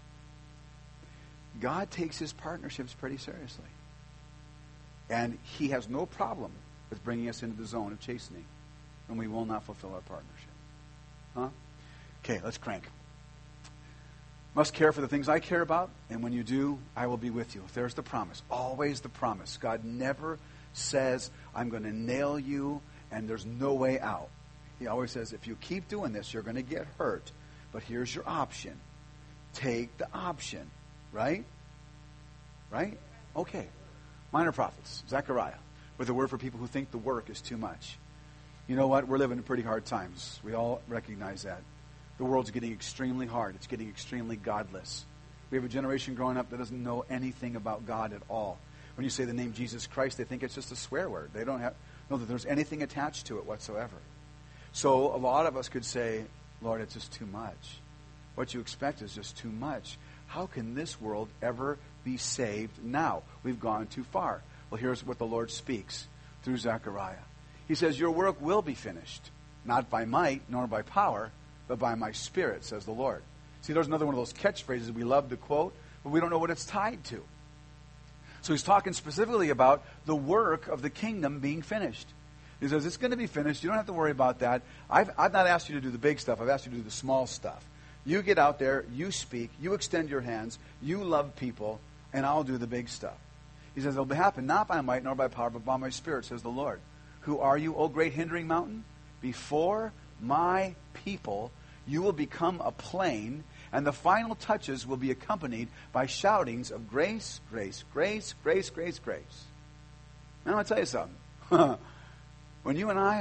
God takes his partnerships pretty seriously. And he has no problem with bringing us into the zone of chastening when we will not fulfill our partnership. Huh? Okay, let's crank. Must care for the things I care about, and when you do, I will be with you. There's the promise. Always the promise. God never says, I'm going to nail you, and there's no way out. He always says, if you keep doing this, you're going to get hurt. But here's your option. Take the option. Right? Right? Okay. Minor prophets, Zechariah, with a word for people who think the work is too much. You know what? We're living in pretty hard times. We all recognize that. The world's getting extremely hard. It's getting extremely godless. We have a generation growing up that doesn't know anything about God at all. When you say the name Jesus Christ, they think it's just a swear word. They don't have, know that there's anything attached to it whatsoever. So a lot of us could say, Lord, it's just too much. What you expect is just too much. How can this world ever be saved now? We've gone too far. Well, here's what the Lord speaks through Zechariah. He says, your work will be finished, not by might nor by power, but by my Spirit, says the Lord. See, there's another one of those catchphrases we love to quote, but we don't know what it's tied to. So he's talking specifically about the work of the kingdom being finished. He says, it's going to be finished. You don't have to worry about that. I've, I've not asked you to do the big stuff. I've asked you to do the small stuff. You get out there, you speak, you extend your hands, you love people, and I'll do the big stuff. He says, it'll happen not by might nor by power, but by my Spirit, says the Lord. Who are you, O great hindering mountain? Before my people, you will become a plain, and the final touches will be accompanied by shoutings of grace, grace, grace, grace, grace, grace. Now, I'm going to tell you something. When you and I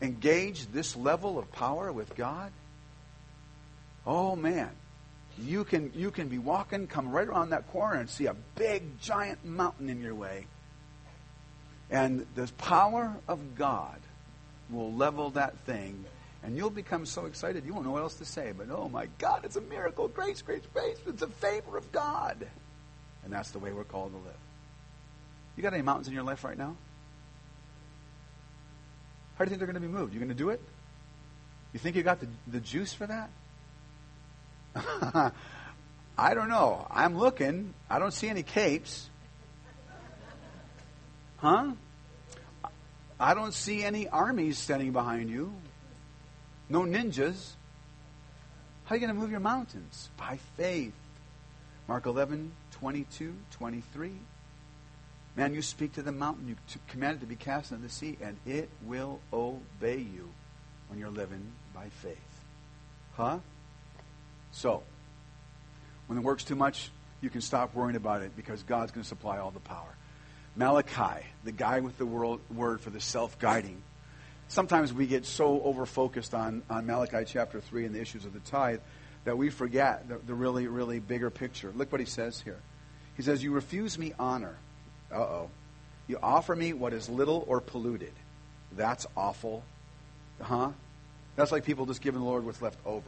engage this level of power with God, oh man, you can you can be walking, come right around that corner and see a big giant mountain in your way. And the power of God will level that thing, and you'll become so excited you won't know what else to say. But oh my God, it's a miracle. Grace, grace, grace. It's a favor of God. And that's the way we're called to live. You got any mountains in your life right now? How do you think they're going to be moved? You going to do it? You think you got the, the juice for that? I don't know. I'm looking. I don't see any capes. Huh? I don't see any armies standing behind you. No ninjas. How are you going to move your mountains? By faith. Mark eleven, twenty-two, twenty-three. Man, you speak to the mountain, you command it to be cast into the sea, and it will obey you when you're living by faith. Huh? So, when it works too much, you can stop worrying about it because God's going to supply all the power. Malachi, the guy with the world, word for the self-guiding. Sometimes we get so over-focused on, on Malachi chapter three and the issues of the tithe that we forget the, the really, really bigger picture. Look what he says here. He says, you refuse me honor. Uh-oh. You offer me what is little or polluted. That's awful. Huh? That's like people just giving the Lord what's left over.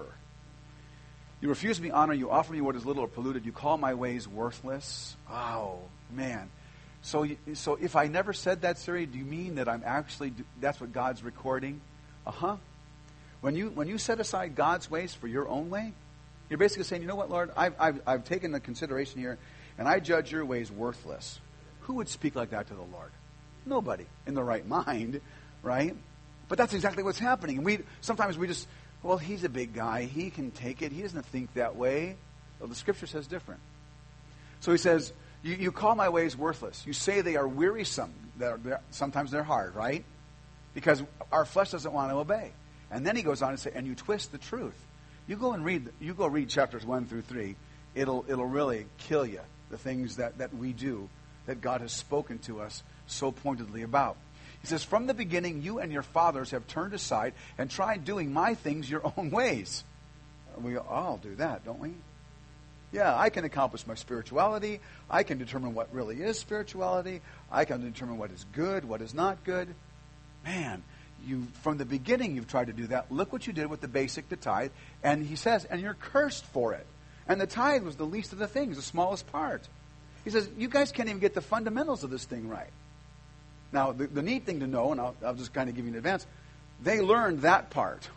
You refuse me honor. You offer me what is little or polluted. You call my ways worthless. Oh, man. So, you, so if I never said that, Siri, do you mean that I'm actually, that's what God's recording? Uh-huh. When you, when you set aside God's ways for your own way, you're basically saying, you know what, Lord, I've, I've, I've taken the consideration here, and I judge your ways worthless. Who would speak like that to the Lord? Nobody in the right mind, right? But that's exactly what's happening. And we sometimes we just, well, he's a big guy. He can take it. He doesn't think that way. Well, the Scripture says different. So he says, you, you call my ways worthless. You say they are wearisome. They're, they're, sometimes they're hard, right? Because our flesh doesn't want to obey. And then he goes on to say, and you twist the truth. You go and read. You go read chapters one through three. It'll it'll really kill you. The things that, that we do, that God has spoken to us so pointedly about. He says, from the beginning, you and your fathers have turned aside and tried doing my things your own ways. We all do that, don't we? Yeah, I can accomplish my spirituality. I can determine what really is spirituality. I can determine what is good, what is not good. Man, you from the beginning you've tried to do that. Look what you did with the basic, the tithe. And he says, and you're cursed for it. And the tithe was the least of the things, the smallest part. He says, you guys can't even get the fundamentals of this thing right. Now, the, the neat thing to know, and I'll, I'll just kind of give you an advance, they learned that part.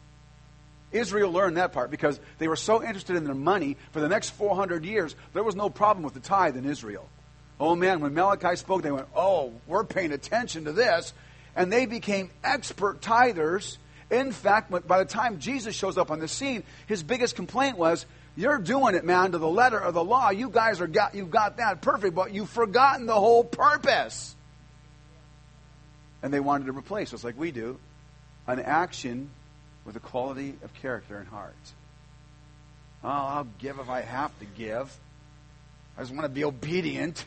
Israel learned that part because they were so interested in their money for the next four hundred years, there was no problem with the tithe in Israel. Oh man, when Malachi spoke, they went, oh, we're paying attention to this. And they became expert tithers. In fact, by the time Jesus shows up on the scene, his biggest complaint was, you're doing it, man, to the letter of the law. You guys are got you've got that perfect, but you've forgotten the whole purpose. And they wanted to replace, just like we do, an action with a quality of character and heart. Oh, I'll give if I have to give. I just want to be obedient.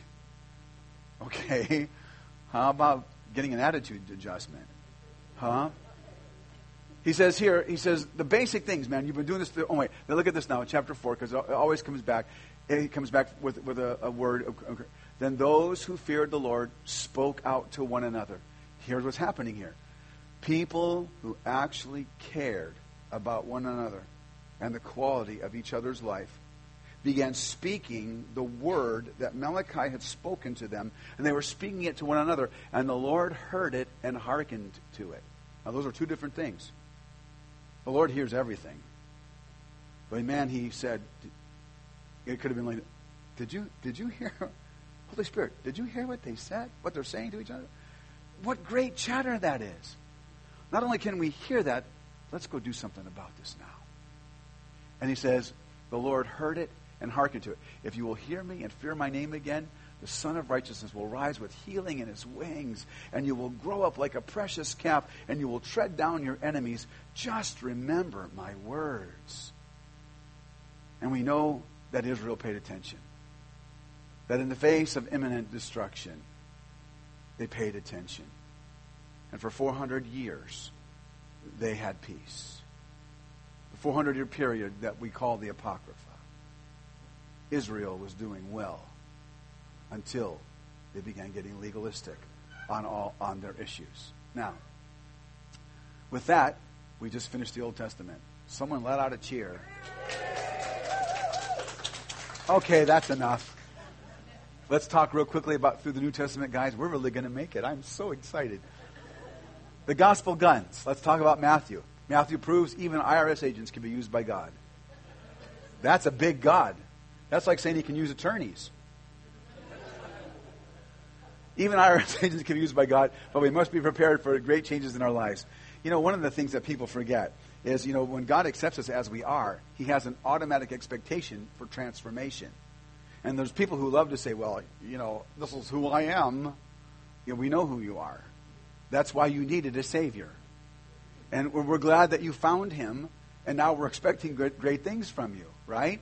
Okay. How about getting an attitude adjustment? Huh? He says here, he says, the basic things, man, you've been doing this. To, oh, wait, now look at this now in chapter four, because it always comes back. It comes back with, with a, a word. Okay. Then those who feared the Lord spoke out to one another. Here's what's happening here. People who actually cared about one another and the quality of each other's life began speaking the word that Malachi had spoken to them, and they were speaking it to one another, and the Lord heard it and hearkened to it. Now, those are two different things. The Lord hears everything. But man, he said, it could have been like, did you, did you hear, Holy Spirit, did you hear what they said? What they're saying to each other? What great chatter that is. Not only can we hear that, let's go do something about this now. And he says, the Lord heard it and hearkened to it. If you will hear me and fear my name again, the Son of Righteousness will rise with healing in his wings, and you will grow up like a precious calf, and you will tread down your enemies. Just remember my words. And we know that Israel paid attention. That in the face of imminent destruction, they paid attention. And for four hundred years, they had peace. The four hundred year period that we call the Apocrypha, Israel was doing well until they began getting legalistic on all on their issues. Now, with that, we just finished the Old Testament. Someone let out a cheer. Okay, that's enough. Let's talk real quickly about through the New Testament, guys. We're really going to make it. I'm so excited. The gospel guns. Let's talk about Matthew. Matthew proves even I R S agents can be used by God. That's a big God. That's like saying he can use attorneys. Even I R S agents can be used by God, but we must be prepared for great changes in our lives. You know, one of the things that people forget is, you know, when God accepts us as we are, he has an automatic expectation for transformation. And there's people who love to say, well, you know, this is who I am. You know, we know who you are. That's why you needed a Savior. And we're glad that you found him, and now we're expecting great, great things from you, right?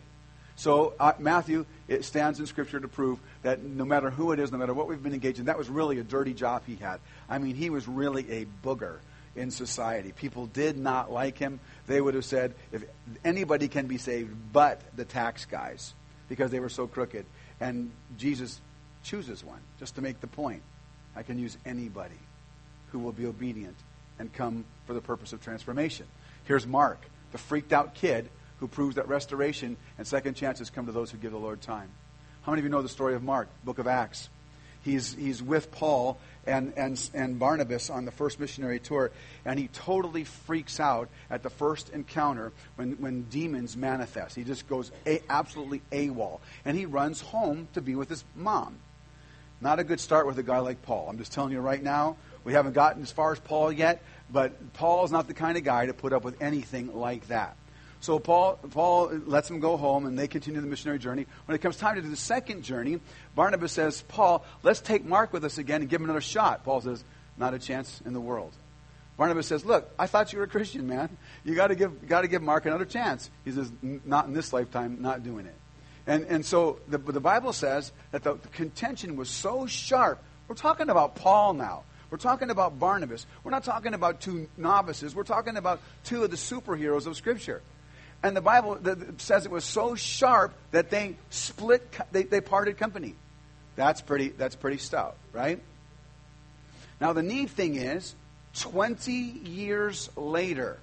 So uh, Matthew, it stands in Scripture to prove that no matter who it is, no matter what we've been engaged in, that was really a dirty job he had. I mean, he was really a booger in society. People did not like him. They would have said, if anybody can be saved but the tax guys, because they were so crooked. And Jesus chooses one, just to make the point. I can use anybody who will be obedient and come for the purpose of transformation. Here's Mark, the freaked out kid who proves that restoration and second chances come to those who give the Lord time. How many of you know the story of Mark, book of Acts? He's he's with Paul and, and, and Barnabas on the first missionary tour, and he totally freaks out at the first encounter when, when demons manifest. He just goes a, absolutely AWOL, and he runs home to be with his mom. Not a good start with a guy like Paul. I'm just telling you right now, we haven't gotten as far as Paul yet, but Paul's not the kind of guy to put up with anything like that. So Paul Paul lets him go home, and they continue the missionary journey. When it comes time to do the second journey, Barnabas says, Paul, let's take Mark with us again and give him another shot. Paul says, not a chance in the world. Barnabas says, look, I thought you were a Christian, man. You got to give got to give Mark another chance. He says, not in this lifetime, not doing it. And and so the, the Bible says that the, the contention was so sharp. We're talking about Paul now. We're talking about Barnabas. We're not talking about two novices. We're talking about two of the superheroes of Scripture. And the Bible says it was so sharp that they split, they, they parted company. That's pretty, that's pretty stout, right? Now the neat thing is, twenty years later,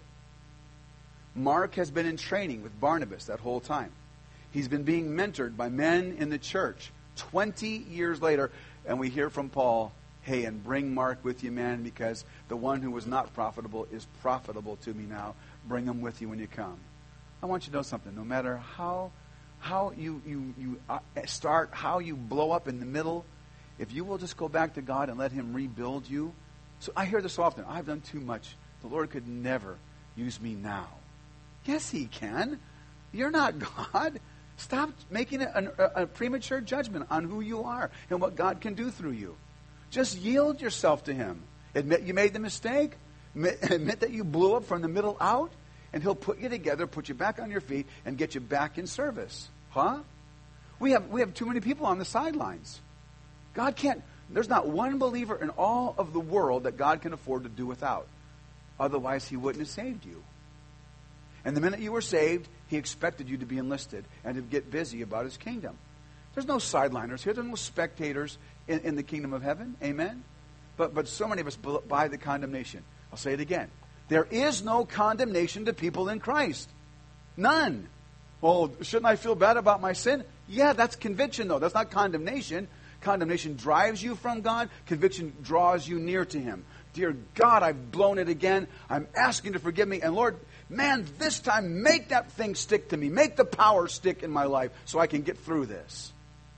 Mark has been in training with Barnabas that whole time. He's been being mentored by men in the church. twenty years later, and we hear from Paul, hey, and bring Mark with you, man, because the one who was not profitable is profitable to me now. Bring him with you when you come. I want you to know something. No matter how how you, you, you start, how you blow up in the middle, if you will just go back to God and let him rebuild you. So I hear this often. I've done too much. The Lord could never use me now. Yes, he can. You're not God. Stop making a, a, a premature judgment on who you are and what God can do through you. Just yield yourself to him. Admit you made the mistake. Admit, admit that you blew up from the middle out. And he'll put you together, put you back on your feet, and get you back in service. Huh? We have we have too many people on the sidelines. God can't, there's not one believer in all of the world that God can afford to do without. Otherwise, he wouldn't have saved you. And the minute you were saved, he expected you to be enlisted and to get busy about his kingdom. There's no sideliners here. There's no spectators in, in the kingdom of heaven. Amen? But, but so many of us buy the condemnation. I'll say it again. There is no condemnation to people in Christ. None. Well, shouldn't I feel bad about my sin? Yeah, that's conviction, though. That's not condemnation. Condemnation drives you from God. Conviction draws you near to him. Dear God, I've blown it again. I'm asking to forgive me. And Lord, man, this time make that thing stick to me. Make the power stick in my life so I can get through this.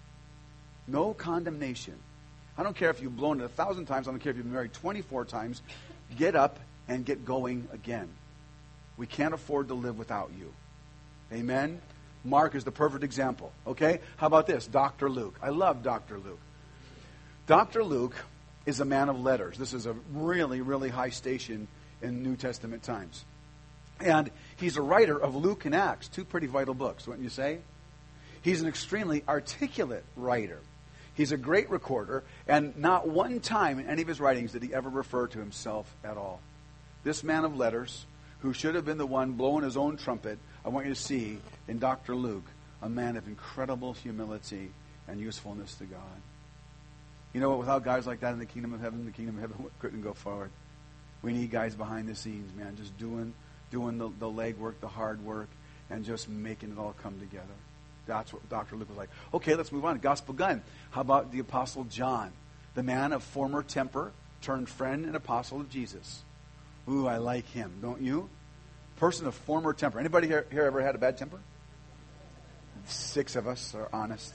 No condemnation. I don't care if you've blown it a thousand times. I don't care if you've been married twenty-four times. Get up and get going again. We can't afford to live without you. Amen? Mark is the perfect example. Okay? How about this? Doctor Luke. I love Doctor Luke. Doctor Luke is a man of letters. This is a really, really high station in New Testament times. And he's a writer of Luke and Acts, two pretty vital books, wouldn't you say? He's an extremely articulate writer. He's a great recorder, and not one time in any of his writings did he ever refer to himself at all. this man of letters, who should have been the one blowing his own trumpet, I want you to see in Doctor Luke a man of incredible humility and usefulness to God. You know what? Without guys like that in the kingdom of heaven, the kingdom of heaven couldn't go forward. We need guys behind the scenes, man, just doing doing the, the leg work, the hard work, and just making it all come together. That's what Doctor Luke was like. Okay, let's move on. Gospel gun. How about the Apostle John, the man of former temper, turned friend and apostle of Jesus? Ooh, I like him, don't you? Person of former temper. Anybody here, here ever had a bad temper? Six of us are honest.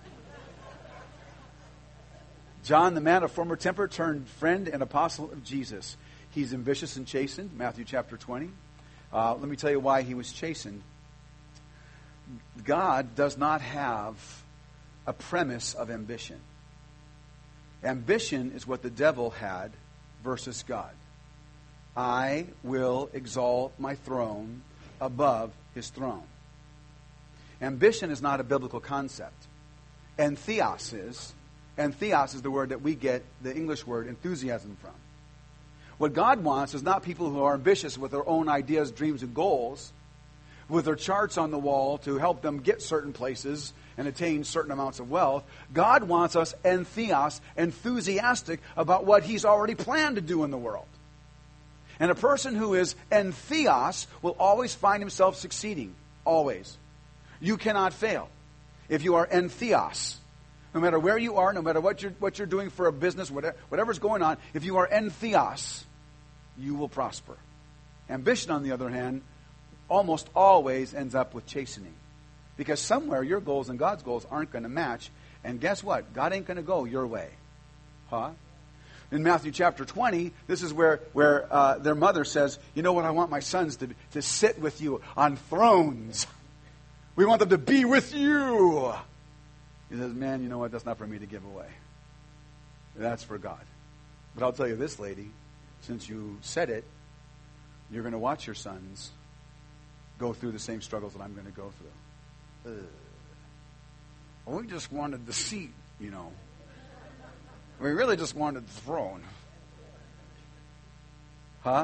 John, the man of former temper, turned friend and apostle of Jesus. He's ambitious and chastened, Matthew chapter twenty. Uh, let me tell you why he was chastened. God does not have a premise of ambition. Ambition is what the devil had versus God. I will exalt my throne above his throne. Ambition is not a biblical concept. And theos is. And theos is the word that we get the English word enthusiasm from. What God wants is not people who are ambitious with their own ideas, dreams, and goals, with their charts on the wall to help them get certain places and attain certain amounts of wealth. God wants us entheos, enthusiastic about what He's already planned to do in the world. And a person who is entheos will always find himself succeeding. Always. You cannot fail if you are entheos. No matter where you are, no matter what you're, what you're doing for a business, whatever, whatever's going on, if you are entheos, you will prosper. Ambition, on the other hand, almost always ends up with chastening. Because somewhere your goals and God's goals aren't going to match. And guess what? God ain't going to go your way. Huh? In Matthew chapter twenty, this is where, where uh, their mother says, you know what, I want my sons to, to sit with you on thrones. We want them to be with you. He says, man, you know what, that's not for me to give away. That's for God. But I'll tell you this, lady, since you said it, you're going to watch your sons go through the same struggles that I'm going to go through. Ugh. Well, we just wanted the seat, you know. We really just wanted the throne. Huh?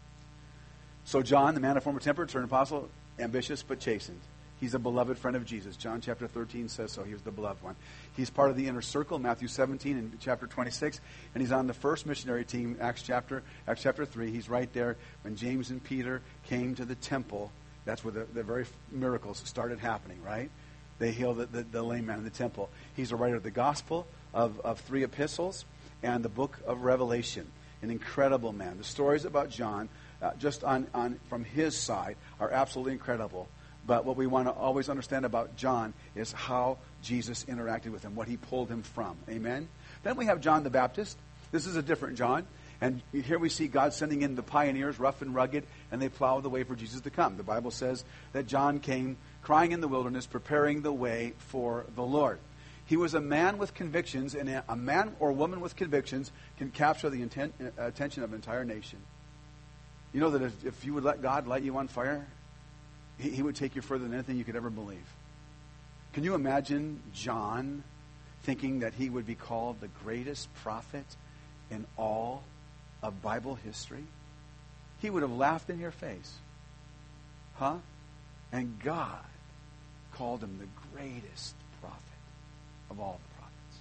So John, the man of former temper, turned apostle, ambitious but chastened. He's a beloved friend of Jesus. John chapter thirteen says so. He was the beloved one. He's part of the inner circle, Matthew seventeen and chapter twenty-six. And he's on the first missionary team, Acts chapter, Acts chapter three. He's right there when James and Peter came to the temple. That's where the, the very miracles started happening, right? They healed the, the, the lame man in the temple. He's a writer of the gospel, of, of three epistles, and the book of Revelation. An incredible man. The stories about John, uh, just on, on from his side, are absolutely incredible. But what we want to always understand about John is how Jesus interacted with him, what he pulled him from. Amen? Then we have John the Baptist. This is a different John. And here we see God sending in the pioneers, rough and rugged, and they plow the way for Jesus to come. The Bible says that John came crying in the wilderness, preparing the way for the Lord. He was a man with convictions, and a man or woman with convictions can capture the intent, uh, attention of an entire nation. You know that if, if you would let God light you on fire, he, he would take you further than anything you could ever believe. Can you imagine John thinking that he would be called the greatest prophet in all of Bible history? He would have laughed in your face. Huh? And God called him the greatest prophet of all the prophets.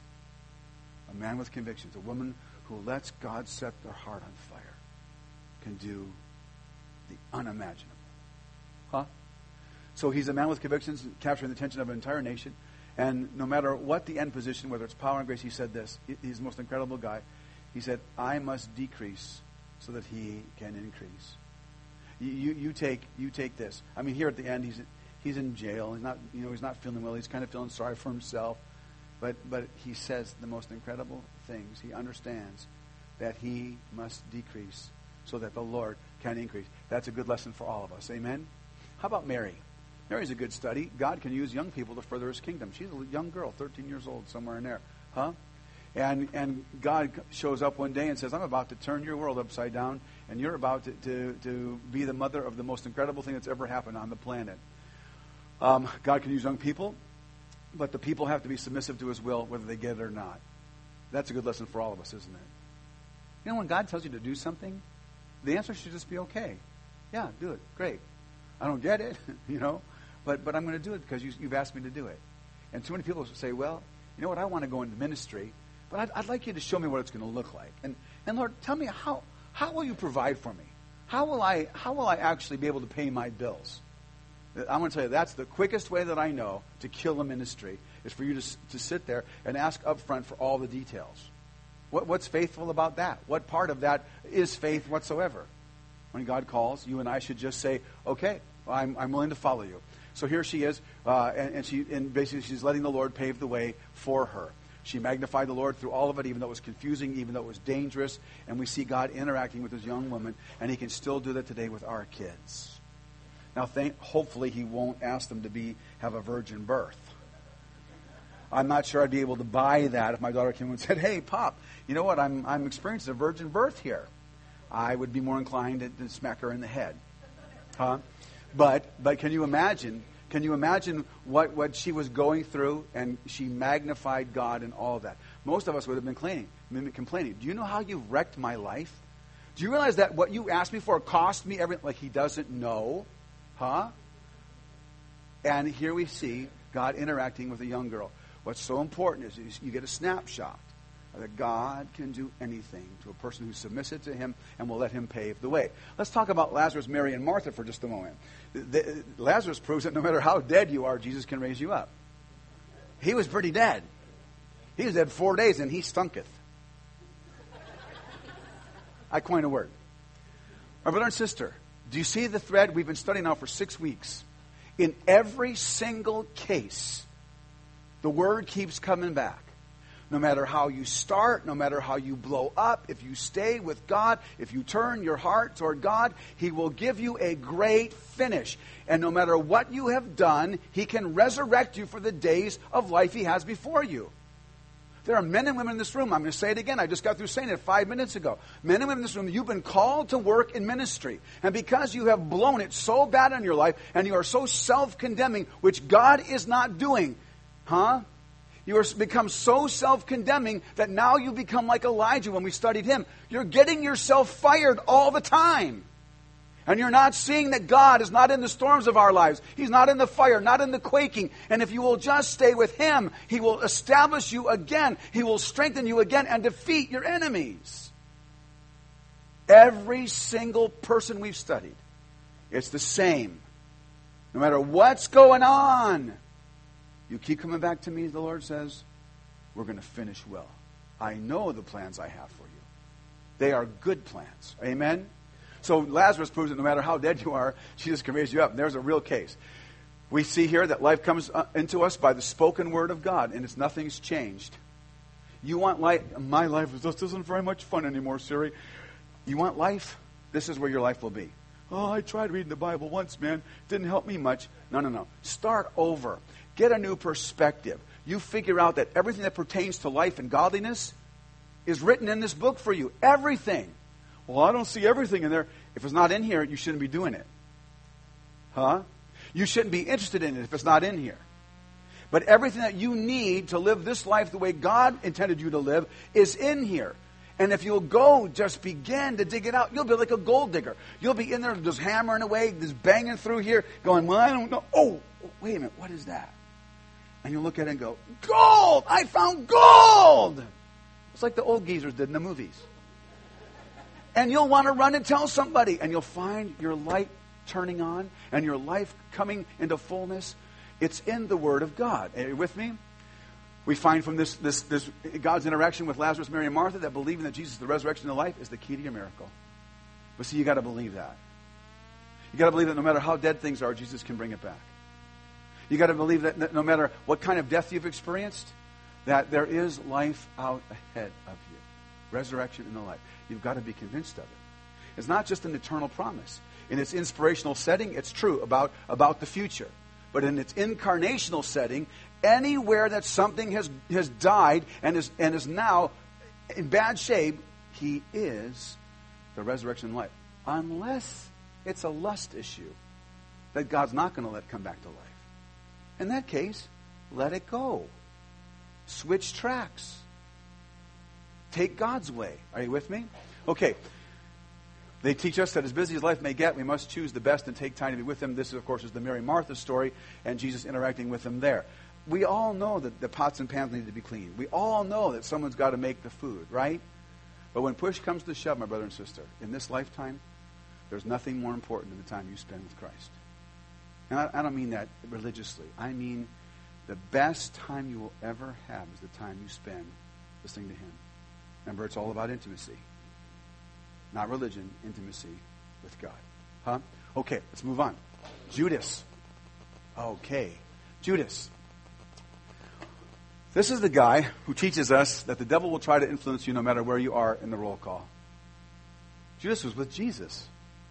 A man with convictions, a woman who lets God set their heart on fire, can do the unimaginable. Huh? So he's a man with convictions, capturing the attention of an entire nation. And no matter what the end position, whether it's power and grace, he said this. He's the most incredible guy. He said, I must decrease so that he can increase. You, you, you take you take this. I mean, here at the end, he's he's in jail. He's not you know he's not feeling well. He's kind of feeling sorry for himself. But but he says the most incredible things. He understands that he must decrease so that the Lord can increase. That's a good lesson for all of us. Amen? How about Mary? Mary's a good study. God can use young people to further His kingdom. She's a young girl, thirteen years old, somewhere in there. Huh? And and God shows up one day and says, I'm about to turn your world upside down, and you're about to, to, to be the mother of the most incredible thing that's ever happened on the planet. Um, God can use young people, but the people have to be submissive to His will, whether they get it or not. That's a good lesson for all of us, isn't it? You know, when God tells you to do something, the answer should just be okay. Yeah, do it. Great. I don't get it, you know, but but I'm going to do it because you, you've asked me to do it. And too many people say, well, you know what, I want to go into ministry, but I'd, I'd like you to show me what it's going to look like. And and Lord, tell me how how will you provide for me? How will I how will I actually be able to pay my bills? I'm going to tell you, that's the quickest way that I know to kill a ministry is for you to to sit there and ask up front for all the details. What, what's faithful about that? What part of that is faith whatsoever? When God calls, you and I should just say, okay, I'm, I'm willing to follow you. So here she is, uh, and, and she and basically she's letting the Lord pave the way for her. She magnified the Lord through all of it, even though it was confusing, even though it was dangerous. And we see God interacting with this young woman, and He can still do that today with our kids. Now, thank, hopefully He won't ask them to be have a virgin birth. I'm not sure I'd be able to buy that if my daughter came and said, hey, Pop, you know what, I'm, I'm experiencing a virgin birth here. I would be more inclined to, to smack her in the head. Huh? But but can you imagine, can you imagine what, what she was going through, and she magnified God and all that. Most of us would have been complaining, complaining. Do you know how you've wrecked my life? Do you realize that what you asked me for cost me everything? Like He doesn't know. Huh? And here we see God interacting with a young girl. What's so important is you get a snapshot that God can do anything to a person who's submissive to Him and will let Him pave the way. Let's talk about Lazarus, Mary, and Martha for just a moment. The, Lazarus proves that no matter how dead you are, Jesus can raise you up. He was pretty dead. He was dead four days and he stunketh. I coined a word. My brother and sister, do you see the thread we've been studying now for six weeks? In every single case, the word keeps coming back. No matter how you start, no matter how you blow up, if you stay with God, if you turn your heart toward God, He will give you a great finish. And no matter what you have done, He can resurrect you for the days of life He has before you. There are men and women in this room. I'm going to say it again. I just got through saying it five minutes ago. Men and women in this room, you've been called to work in ministry. And because you have blown it so bad in your life, and you are so self-condemning, which God is not doing, huh? You are become so self-condemning that now you become like Elijah when we studied him. You're getting yourself fired all the time. And you're not seeing that God is not in the storms of our lives. He's not in the fire, not in the quaking. And if you will just stay with Him, He will establish you again. He will strengthen you again and defeat your enemies. Every single person we've studied, it's the same. No matter what's going on, you keep coming back to me, the Lord says, we're going to finish well. I know the plans I have for you. They are good plans. Amen? So Lazarus proves that no matter how dead you are, Jesus can raise you up. And there's a real case. We see here that life comes into us by the spoken word of God, and it's nothing's changed. You want life? My life just isn't very much fun anymore, Siri. You want life? This is where your life will be. Oh, I tried reading the Bible once, man. Didn't help me much. No, no, no. Start over. Get a new perspective. You figure out that everything that pertains to life and godliness is written in this book for you. Everything. Well, I don't see everything in there. If it's not in here, you shouldn't be doing it. Huh? You shouldn't be interested in it if it's not in here. But everything that you need to live this life the way God intended you to live is in here. And if you'll go, just begin to dig it out, you'll be like a gold digger. You'll be in there just hammering away, just banging through here, going, well, I don't know. Oh, wait a minute, what is that? And you'll look at it and go, gold! I found gold! It's like the old geezers did in the movies. And you'll want to run and tell somebody. And you'll find your light turning on and your life coming into fullness. It's in the Word of God. Are you with me? We find from this, this, this God's interaction with Lazarus, Mary, and Martha that believing that Jesus is the resurrection and the life is the key to your miracle. But see, you got to believe that. You got to believe that no matter how dead things are, Jesus can bring it back. You got to believe that, that no matter what kind of death you've experienced, that there is life out ahead of you. Resurrection and the life. You've got to be convinced of it. It's not just an eternal promise. In its inspirational setting, it's true about, about the future. But in its incarnational setting, anywhere that something has, has died and is, and is now in bad shape, He is the resurrection and life. Unless it's a lust issue that God's not going to let come back to life. In that case, let it go. Switch tracks. Take God's way. Are you with me? Okay. They teach us that as busy as life may get, we must choose the best and take time to be with Him. This, of course, is the Mary Martha story and Jesus interacting with them there. We all know that the pots and pans need to be cleaned. We all know that someone's got to make the food, right? But when push comes to shove, my brother and sister, in this lifetime, there's nothing more important than the time you spend with Christ. And I, I don't mean that religiously. I mean the best time you will ever have is the time you spend listening to Him. Remember, it's all about intimacy. Not religion, intimacy with God. Huh? Okay, let's move on. Judas. Okay, Judas. This is the guy who teaches us that the devil will try to influence you no matter where you are in the roll call. Judas was with Jesus.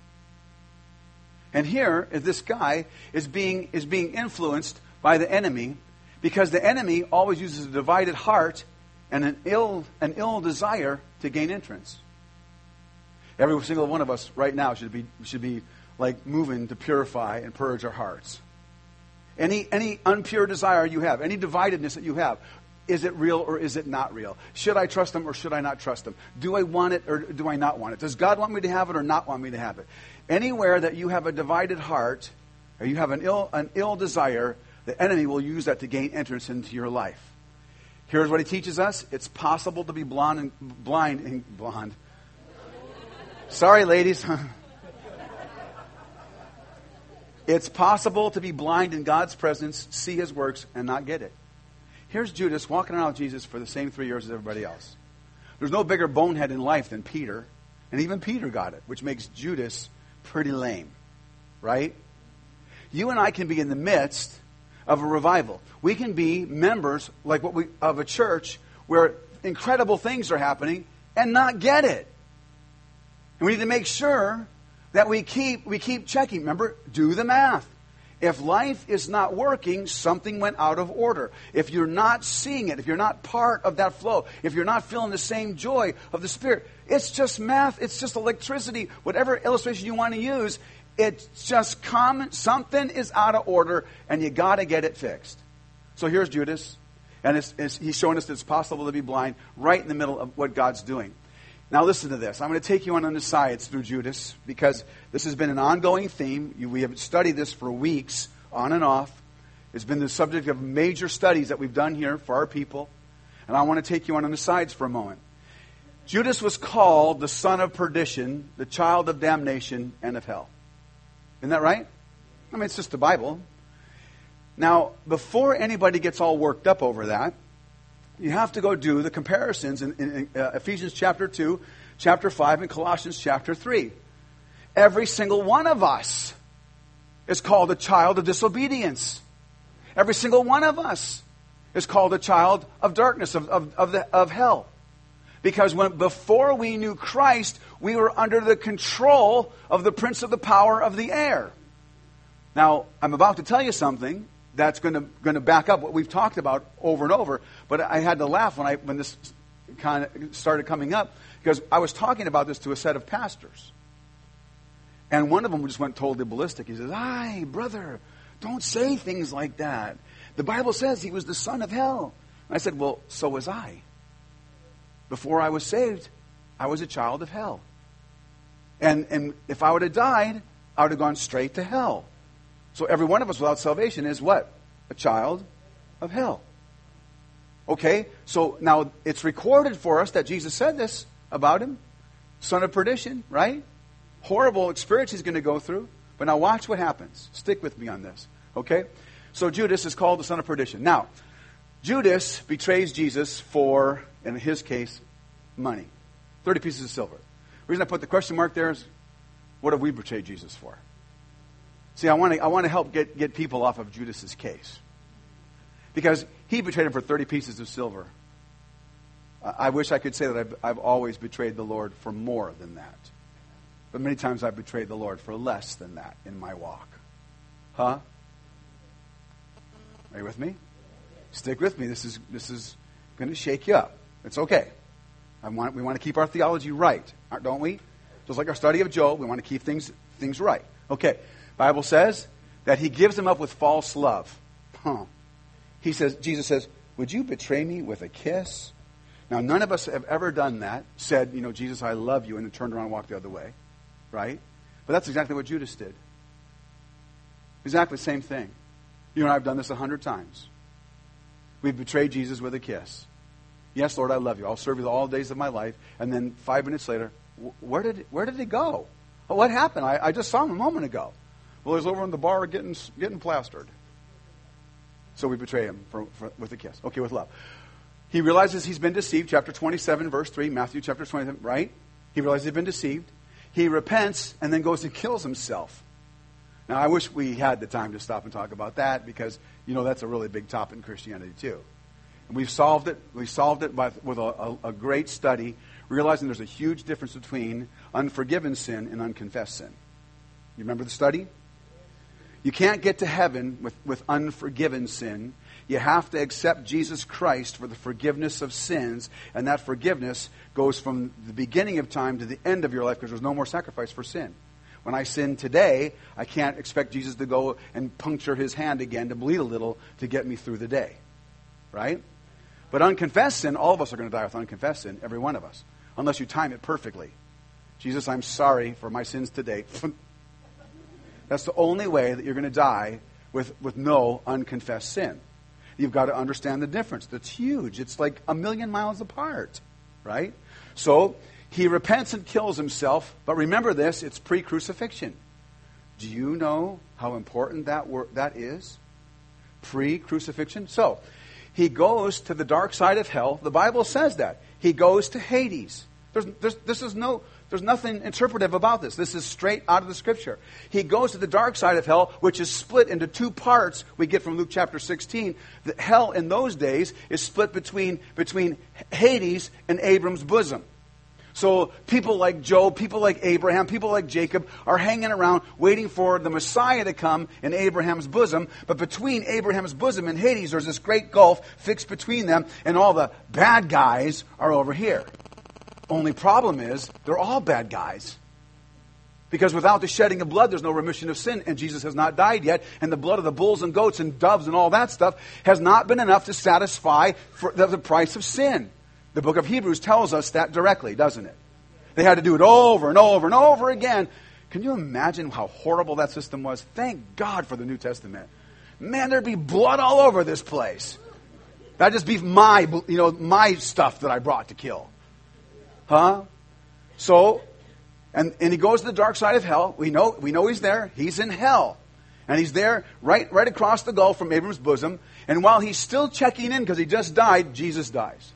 And here, this guy is being, is being influenced by the enemy because the enemy always uses a divided heart and an ill, an ill desire to gain entrance. Every single one of us right now should be should be like moving to purify and purge our hearts. Any any unpure desire you have, any dividedness that you have, is it real or is it not real? Should I trust Him or should I not trust Him? Do I want it or do I not want it? Does God want me to have it or not want me to have it? Anywhere that you have a divided heart or you have an ill an ill desire, the enemy will use that to gain entrance into your life. Here's what he teaches us: it's possible to be blonde and blind and blonde. Sorry, ladies. It's possible to be blind in God's presence, see His works, and not get it. Here's Judas walking around with Jesus for the same three years as everybody else. There's no bigger bonehead in life than Peter. And even Peter got it, which makes Judas pretty lame. Right? You and I can be in the midst of a revival. We can be members like what we of a church where incredible things are happening and not get it. And we need to make sure that we keep we keep checking. Remember, do the math. If life is not working, something went out of order. If you're not seeing it, if you're not part of that flow, if you're not feeling the same joy of the Spirit, it's just math, it's just electricity, whatever illustration you want to use, it's just common. Something is out of order, and you got to get it fixed. So here's Judas, and it's, it's, he's showing us that it's possible to be blind right in the middle of what God's doing. Now listen to this. I'm going to take you on the sides through Judas because this has been an ongoing theme. You, we have studied this for weeks, on and off. It's been the subject of major studies that we've done here for our people. And I want to take you on the sides for a moment. Judas was called the son of perdition, the child of damnation, and of hell. Isn't that right? I mean, it's just the Bible. Now, before anybody gets all worked up over that, you have to go do the comparisons in, in, in uh, Ephesians chapter two, chapter five, and Colossians chapter three. Every single one of us is called a child of disobedience. Every single one of us is called a child of darkness, of, of, of, the, of hell. Because when before we knew Christ, we were under the control of the prince of the power of the air. Now, I'm about to tell you something that's going to going to back up what we've talked about over and over. But I had to laugh when I when this kind of started coming up because I was talking about this to a set of pastors, and one of them just went totally ballistic. He says, "Aye, brother, don't say things like that. The Bible says he was the son of hell." And I said, "Well, so was I. Before I was saved, I was a child of hell, and and if I would have died, I would have gone straight to hell." So every one of us without salvation is what? A child of hell. Okay, so now it's recorded for us that Jesus said this about him. Son of perdition, right? Horrible experience he's going to go through. But now watch what happens. Stick with me on this. Okay? So Judas is called the son of perdition. Now, Judas betrays Jesus for, in his case, money. thirty pieces of silver. The reason I put the question mark there is, what have we betrayed Jesus for? See, I want to I want to help get, get people off of Judas's case. Because he betrayed him for thirty pieces of silver. I wish I could say that I've, I've always betrayed the Lord for more than that. But many times I've betrayed the Lord for less than that in my walk. Huh? Are you with me? Stick with me. This is this is going to shake you up. It's okay. I want we want to keep our theology right, don't we? Just like our study of Job, we want to keep things things right. Okay. Bible says that he gives them up with false love. Huh. He says, Jesus says, "Would you betray me with a kiss?" Now, none of us have ever done that. Said, you know, "Jesus, I love you," and then turned around and walked the other way. right? But that's exactly what Judas did. Exactly the same thing. You and I have done this a hundred times. We've betrayed Jesus with a kiss. Yes, Lord, I love you. I'll serve you all the days of my life. And then five minutes later, where did where did he go? What happened? I, I just saw him a moment ago. Well, he's over in the bar getting getting plastered. So we betray him for, for, with a kiss. Okay, with love. He realizes he's been deceived. Chapter twenty-seven, verse three, Matthew chapter twenty-seven, right? He realizes he's been deceived. He repents and then goes and kills himself. Now, I wish we had the time to stop and talk about that because, you know, that's a really big topic in Christianity, too. And we've solved it. We solved it by, with a, a, a great study, realizing there's a huge difference between unforgiven sin and unconfessed sin. You remember the study? You can't get to heaven with, with unforgiven sin. You have to accept Jesus Christ for the forgiveness of sins, and that forgiveness goes from the beginning of time to the end of your life because there's no more sacrifice for sin. When I sin today, I can't expect Jesus to go and puncture his hand again to bleed a little to get me through the day. Right? But unconfessed sin, all of us are going to die with unconfessed sin, every one of us, unless you time it perfectly. Jesus, I'm sorry for my sins today. That's the only way that you're going to die with, with no unconfessed sin. You've got to understand the difference. That's huge. It's like a million miles apart. Right? So, he repents and kills himself, but remember this, it's pre-crucifixion. Do you know how important that wor- that is? Pre-crucifixion. So, he goes to the dark side of hell. The Bible says that. He goes to Hades. There's, there's, this is no, there's nothing interpretive about this. This is straight out of the Scripture. He goes to the dark side of hell, which is split into two parts. We get from Luke chapter sixteen. The hell in those days is split between, between Hades and Abram's bosom. So people like Job, people like Abraham, people like Jacob are hanging around waiting for the Messiah to come in Abraham's bosom. But between Abraham's bosom and Hades, there's this great gulf fixed between them, and all the bad guys are over here. Only problem is, they're all bad guys. Because without the shedding of blood, there's no remission of sin, and Jesus has not died yet, and the blood of the bulls and goats and doves and all that stuff has not been enough to satisfy for the, the price of sin. The book of Hebrews tells us that directly, doesn't it? They had to do it over and over and over again. Can you imagine how horrible that system was? Thank God for the New Testament. Man, there'd be blood all over this place. That'd just be my, you know, my stuff that I brought to kill. Huh? So, and, and he goes to the dark side of hell. We know, we know he's there. He's in hell. And he's there right, right across the gulf from Abram's bosom. And while he's still checking in because he just died, Jesus dies.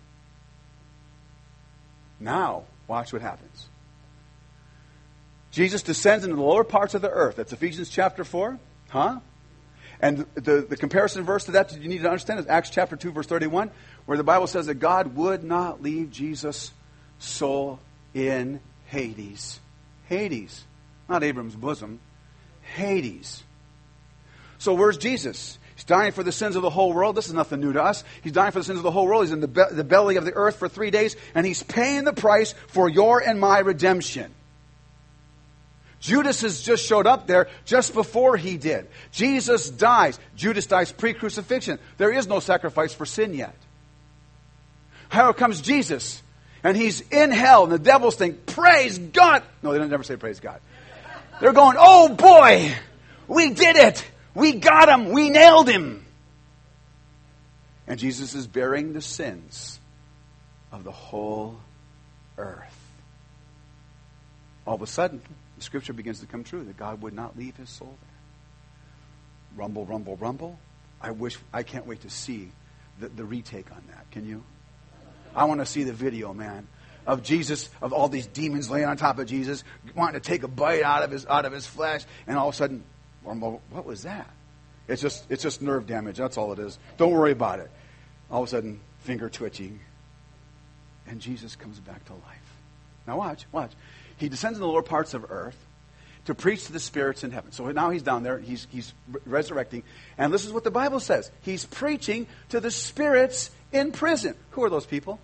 Now, watch what happens. Jesus descends into the lower parts of the earth. That's Ephesians chapter four. Huh? And the, the comparison verse to that that you need to understand is Acts chapter two, verse thirty-one, where the Bible says that God would not leave Jesus' soul in Hades. Hades. Not Abram's bosom. Hades. So where's Jesus? He's dying for the sins of the whole world. This is nothing new to us. He's dying for the sins of the whole world. He's in the, be- the belly of the earth for three days, and he's paying the price for your and my redemption. Judas has just showed up there just before he did. Jesus dies. Judas dies pre-crucifixion. There is no sacrifice for sin yet. Here comes Jesus, and he's in hell, and the devils think, praise God. No, they don't never say praise God. They're going, oh boy, we did it. We got him. We nailed him. And Jesus is bearing the sins of the whole earth. All of a sudden, the Scripture begins to come true that God would not leave his soul there. Rumble, rumble, rumble. I wish, I can't wait to see the, the retake on that. Can you? I want to see the video, man, of Jesus, of all these demons laying on top of Jesus, wanting to take a bite out of his out of his flesh, and all of a sudden, what was that? It's just it's just nerve damage. That's all it is. Don't worry about it. All of a sudden, finger twitching. And Jesus comes back to life. Now watch, watch. He descends in the lower parts of earth to preach to the spirits in heaven. So now he's down there. He's, he's resurrecting. And this is what the Bible says. He's preaching to the spirits in prison. Who are those people?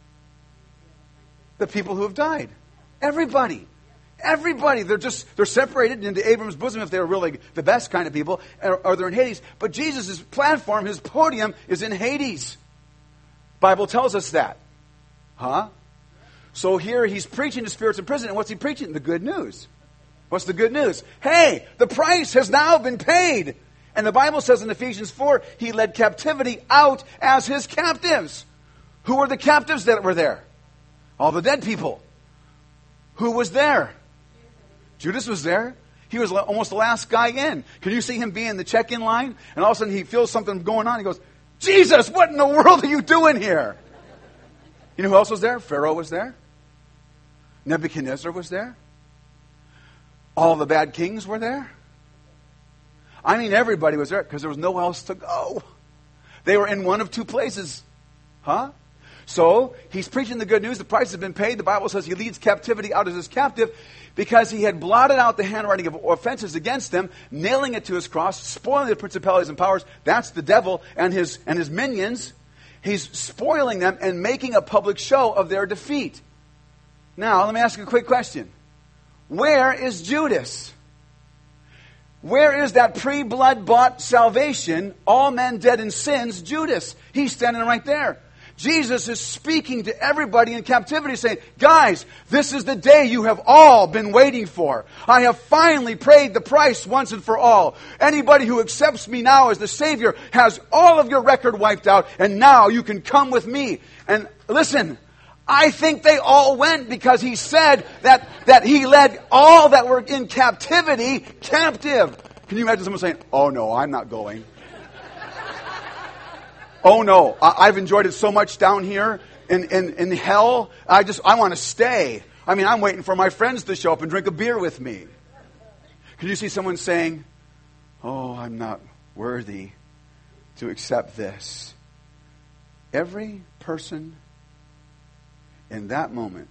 The people who have died. Everybody. Everybody, they're just, they're separated into Abram's bosom if they're really the best kind of people, or, or they're in Hades. But Jesus' platform, his podium, is in Hades. Bible tells us that. Huh? So here he's preaching to spirits in prison, and what's he preaching? The good news. What's the good news? Hey, the price has now been paid. And the Bible says in Ephesians four, he led captivity out as his captives. Who were the captives that were there? All the dead people. Who was there? Judas was there. He was almost the last guy in. Can you see him being in the check-in line? And all of a sudden he feels something going on. He goes, Jesus, what in the world are you doing here? You know who else was there? Pharaoh was there. Nebuchadnezzar was there. All the bad kings were there. I mean, everybody was there because there was nowhere else to go. They were in one of two places. Huh? So, he's preaching the good news. The price has been paid. The Bible says he leads captivity out as his captive because he had blotted out the handwriting of offenses against them, nailing it to his cross, spoiling the principalities and powers. That's the devil and his, and his minions. He's spoiling them and making a public show of their defeat. Now, let me ask you a quick question. Where is Judas? Where is that pre-blood bought salvation, all men dead in sins, Judas? He's standing right there. Jesus is speaking to everybody in captivity saying, guys, this is the day you have all been waiting for. I have finally paid the price once and for all. Anybody who accepts me now as the Savior has all of your record wiped out, and now you can come with me. And listen, I think they all went because he said that, that he led all that were in captivity captive. Can you imagine someone saying, oh no, I'm not going. Oh no, I, I've enjoyed it so much down here in, in, in hell. I just, I want to stay. I mean, I'm waiting for my friends to show up and drink a beer with me. Can you see someone saying, oh, I'm not worthy to accept this? Every person in that moment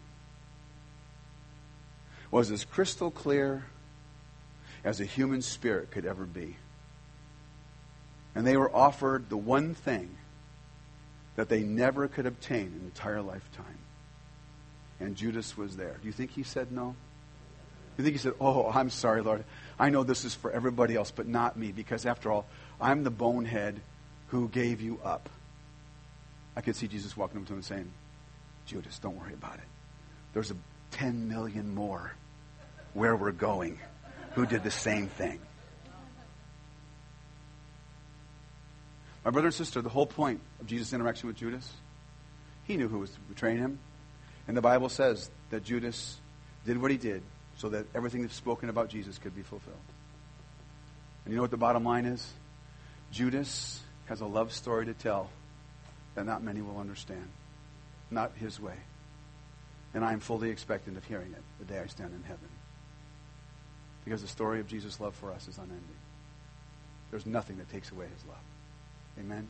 was as crystal clear as a human spirit could ever be. And they were offered the one thing that they never could obtain in an entire lifetime. And Judas was there. Do you think he said no? Do you think he said, oh, I'm sorry, Lord. I know this is for everybody else, but not me. Because after all, I'm the bonehead who gave you up. I could see Jesus walking up to him and saying, Judas, don't worry about it. There's a ten million more where we're going who did the same thing. My brother and sister, the whole point of Jesus' interaction with Judas, he knew who was betraying him. And the Bible says that Judas did what he did so that everything that's spoken about Jesus could be fulfilled. And you know what the bottom line is? Judas has a love story to tell that not many will understand. Not his way. And I am fully expectant of hearing it the day I stand in heaven. Because the story of Jesus' love for us is unending. There's nothing that takes away his love. Amen?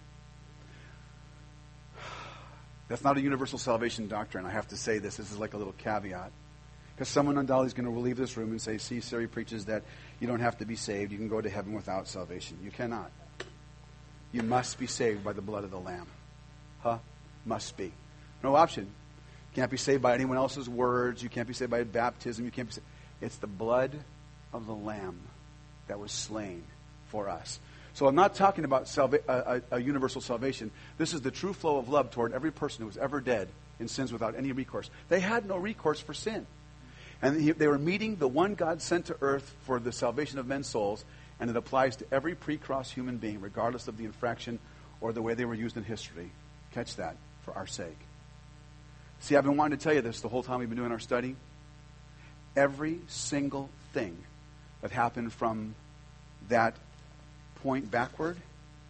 That's not a universal salvation doctrine. I have to say this. This is like a little caveat. Because someone undoubtedly is going to leave this room and say, see, Siri preaches that you don't have to be saved. You can go to heaven without salvation. You cannot. You must be saved by the blood of the Lamb. Huh? Must be. No option. You can't be saved by anyone else's words. You can't be saved by baptism. You can't be saved. It's the blood of the Lamb that was slain for us. So I'm not talking about salva- a, a, a universal salvation. This is the true flow of love toward every person who was ever dead in sins without any recourse. They had no recourse for sin. And he, they were meeting the one God sent to earth for the salvation of men's souls, and it applies to every pre-cross human being, regardless of the infraction or the way they were used in history. Catch that for our sake. See, I've been wanting to tell you this the whole time we've been doing our study. Every single thing that happened from that point backward,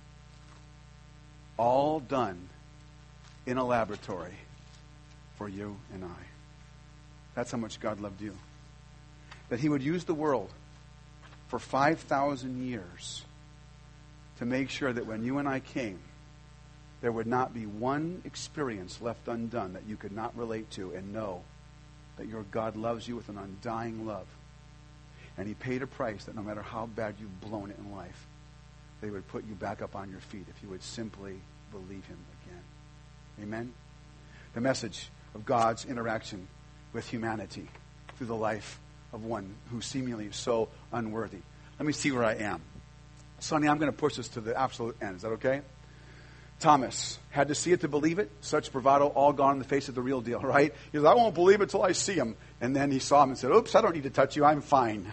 all done in a laboratory for you and I. That's how much God loved you. That he would use the world for five thousand years to make sure that when you and I came, there would not be one experience left undone that you could not relate to and know that your God loves you with an undying love. And he paid a price that no matter how bad you've blown it in life, they would put you back up on your feet if you would simply believe him again. Amen? The message of God's interaction with humanity through the life of one who seemingly is so unworthy. Let me see where I am. Sonny, I'm going to push this to the absolute end. Is that okay? Thomas had to see it to believe it. Such bravado all gone in the face of the real deal, right? He says, I won't believe it till I see him. And then he saw him and said, oops, I don't need to touch you. I'm fine.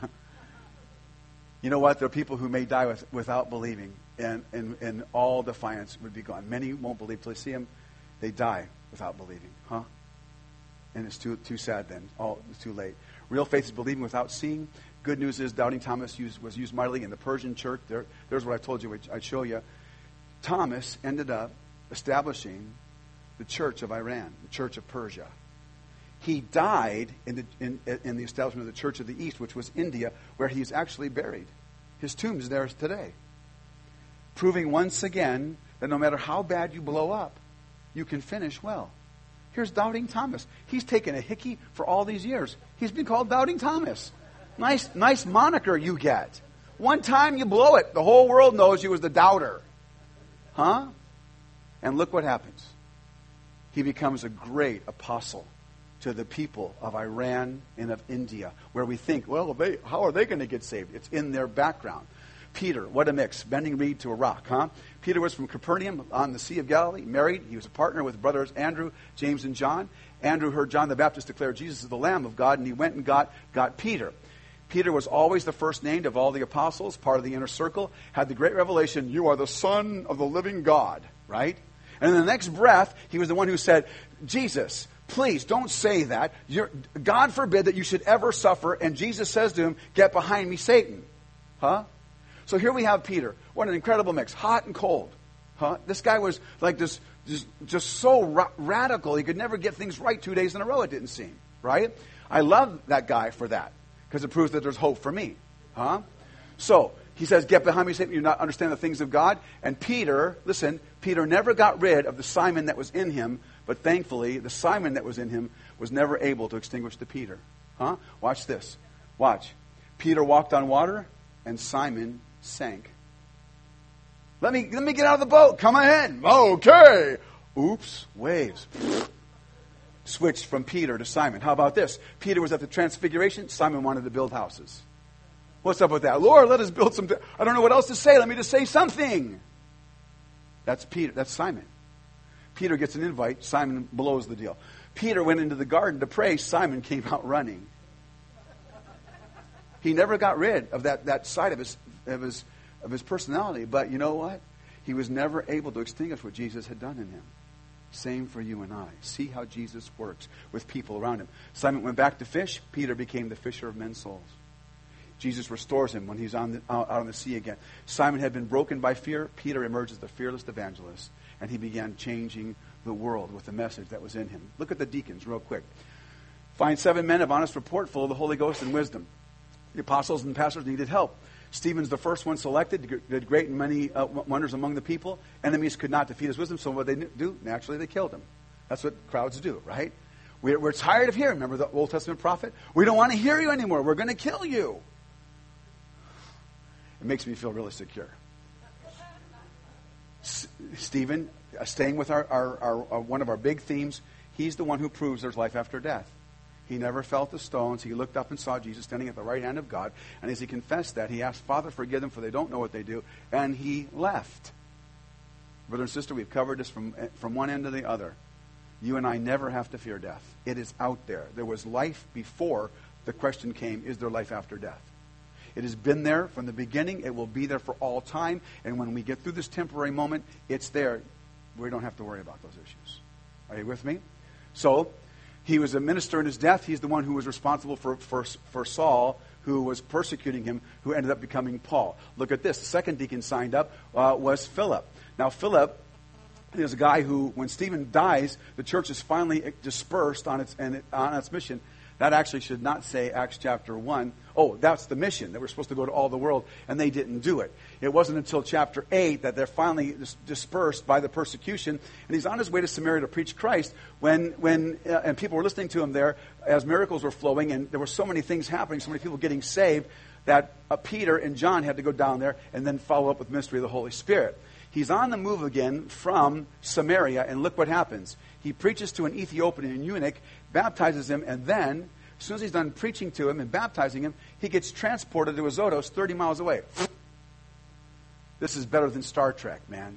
You know what? There are people who may die with, without believing, and, and, and all defiance would be gone. Many won't believe till they see him. They die without believing. Huh? And it's too too sad then. Oh, it's too late. Real faith is believing without seeing. Good news is doubting Thomas used, was used mightily in the Persian church. There, there's what I told you, which I'd show you. Thomas ended up establishing the church of Iran, the church of Persia. He died in the, in, in the establishment of the Church of the East, which was India, where he's actually buried. His tomb is there today. Proving once again that no matter how bad you blow up, you can finish well. Here's Doubting Thomas. He's taken a hickey for all these years. He's been called Doubting Thomas. Nice, nice moniker you get. One time you blow it, the whole world knows you as the doubter. Huh? And look what happens. He becomes a great apostle to the people of Iran and of India, where we think, well, they, how are they going to get saved? It's in their background. Peter, what a mix. Bending reed to a rock, huh? Peter was from Capernaum on the Sea of Galilee, married. He was a partner with brothers Andrew, James, and John. Andrew heard John the Baptist declare Jesus is the Lamb of God, and he went and got, got Peter. Peter was always the first named of all the apostles, part of the inner circle, had the great revelation, you are the Son of the living God, right? And in the next breath, he was the one who said, Jesus, please don't say that. You're, God forbid that you should ever suffer. And Jesus says to him, get behind me, Satan. Huh? So here we have Peter. What an incredible mix. Hot and cold. Huh? This guy was like this, just, just so ra- radical. He could never get things right two days in a row, it didn't seem. Right? I love that guy for that. Because it proves that there's hope for me. Huh? So, he says, get behind me, Satan, you do not understand the things of God. And Peter, listen, Peter never got rid of the Simon that was in him. But thankfully, the Simon that was in him was never able to extinguish the Peter. Huh? Watch this. Watch. Peter walked on water, and Simon sank. Let me, let me get out of the boat. Come ahead. Okay. Oops. Waves. Switched from Peter to Simon. How about this? Peter was at the Transfiguration. Simon wanted to build houses. What's up with that? Lord, let us build some... T- I don't know what else to say. Let me just say something. That's Peter. That's Simon. Peter gets an invite. Simon blows the deal. Peter went into the garden to pray. Simon came out running. He never got rid of that, that side of his, of his of his personality. But you know what? He was never able to extinguish what Jesus had done in him. Same for you and I. See how Jesus works with people around him. Simon went back to fish. Peter became the fisher of men's souls. Jesus restores him when he's on the, out on the sea again. Simon had been broken by fear. Peter emerges the fearless evangelist. And he began changing the world with the message that was in him. Look at the deacons real quick. Find seven men of honest report, full of the Holy Ghost and wisdom. The apostles and pastors needed help. Stephen's the first one selected, did great and many uh, wonders among the people. Enemies could not defeat his wisdom, so what they do? Naturally, they killed him. That's what crowds do, right? We're, we're tired of hearing. Remember the Old Testament prophet? We don't want to hear you anymore. We're going to kill you. It makes me feel really secure. S- Stephen, uh, staying with our, our, our, our one of our big themes, he's the one who proves there's life after death. He never felt the stones. He looked up and saw Jesus standing at the right hand of God. And as he confessed that, he asked, Father, forgive them, for they don't know what they do. And he left. Brother and sister, we've covered this from, from one end to the other. You and I never have to fear death. It is out there. There was life before the question came, is there life after death? It has been there from the beginning. It will be there for all time. And when we get through this temporary moment, it's there. We don't have to worry about those issues. Are you with me? So, he was a minister in his death. He's the one who was responsible for, for, for Saul, who was persecuting him, who ended up becoming Paul. Look at this. The second deacon signed up uh, was Philip. Now, Philip is a guy who, when Stephen dies, the church is finally dispersed on its, on its mission. That actually should not say Acts chapter one. Oh, that's the mission. They were supposed to go to all the world, and they didn't do it. It wasn't until chapter eight that they're finally dis- dispersed by the persecution. And he's on his way to Samaria to preach Christ when, when uh, and people were listening to him there as miracles were flowing, and there were so many things happening, so many people getting saved, that uh, Peter and John had to go down there and then follow up with ministry of the Holy Spirit. He's on the move again from Samaria, and look what happens. He preaches to an Ethiopian eunuch, baptizes him, and then, as soon as he's done preaching to him and baptizing him, he gets transported to Azotus, thirty miles away. This is better than Star Trek, man.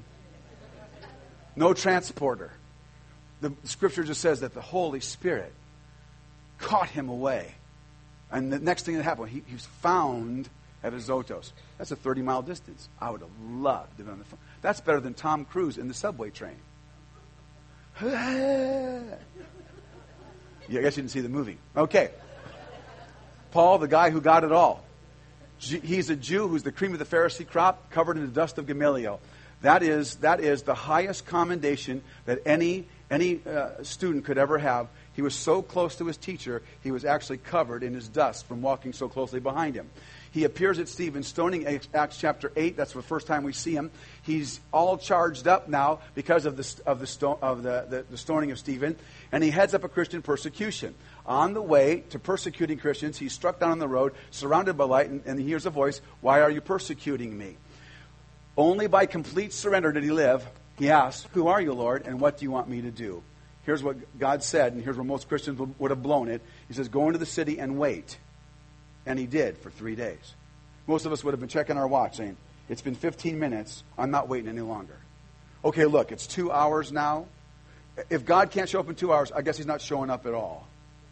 No transporter. The Scripture just says that the Holy Spirit caught him away. And the next thing that happened, he, he was found at Azotus. That's a thirty-mile distance. I would have loved to be on the phone. That's better than Tom Cruise in the subway train. Yeah, I guess you didn't see the movie. Okay. Paul, the guy who got it all. He's a Jew who's the cream of the Pharisee crop, covered in the dust of Gamaliel. That is, that is the highest commendation that any, any uh, student could ever have. He was so close to his teacher, he was actually covered in his dust from walking so closely behind him. He appears at Stephen's stoning, Acts chapter eight. That's the first time we see him. He's all charged up now because of the of the sto- of the, the, the stoning of Stephen, and he heads up a Christian persecution. On the way to persecuting Christians, he's struck down on the road, surrounded by light, and, and he hears a voice, "Why are you persecuting me?" Only by complete surrender did he live. He asked, "Who are you, Lord, and what do you want me to do?" Here's what God said, and here's where most Christians would have blown it. He says, "Go into the city and wait." And he did for three days. Most of us would have been checking our watch saying, "It's been fifteen minutes. I'm not waiting any longer." Okay, look, it's two hours now. If God can't show up in two hours, I guess he's not showing up at all.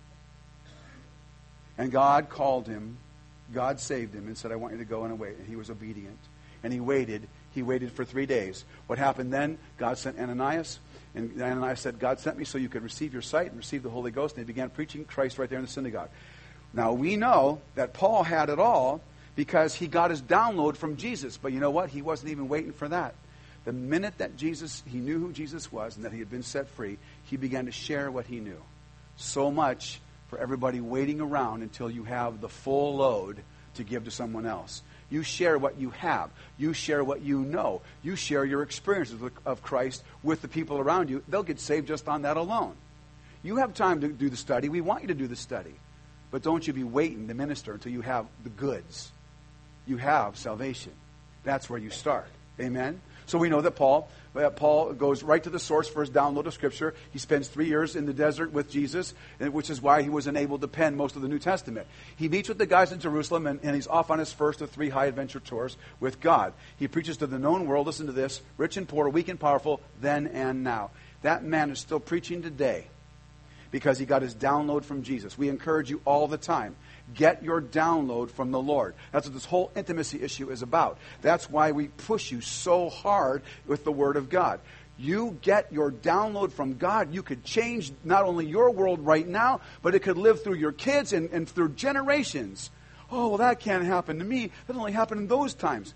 And God called him. God saved him and said, "I want you to go and wait." And he was obedient. And he waited. He waited for three days. What happened then? God sent Ananias. And Ananias said, "God sent me so you could receive your sight and receive the Holy Ghost." And he began preaching Christ right there in the synagogue. Now, we know that Paul had it all because he got his download from Jesus. But you know what? He wasn't even waiting for that. The minute that Jesus, he knew who Jesus was and that he had been set free, he began to share what he knew. So much for everybody waiting around until you have the full load to give to someone else. You share what you have. You share what you know. You share your experiences of Christ with the people around you. They'll get saved just on that alone. You have time to do the study. We want you to do the study. But don't you be waiting to minister until you have the goods. You have salvation. That's where you start. Amen? So we know that Paul, uh, Paul goes right to the source for his download of Scripture. He spends three years in the desert with Jesus, which is why he was enabled to pen most of the New Testament. He meets with the guys in Jerusalem, and, and he's off on his first of three high adventure tours with God. He preaches to the known world. Listen to this: rich and poor, weak and powerful, then and now. That man is still preaching today because he got his download from Jesus. We encourage you all the time. Get your download from the Lord. That's what this whole intimacy issue is about. That's why we push you so hard with the Word of God. You get your download from God. You could change not only your world right now, but it could live through your kids and, and through generations. Oh, well, that can't happen to me. That only happened in those times.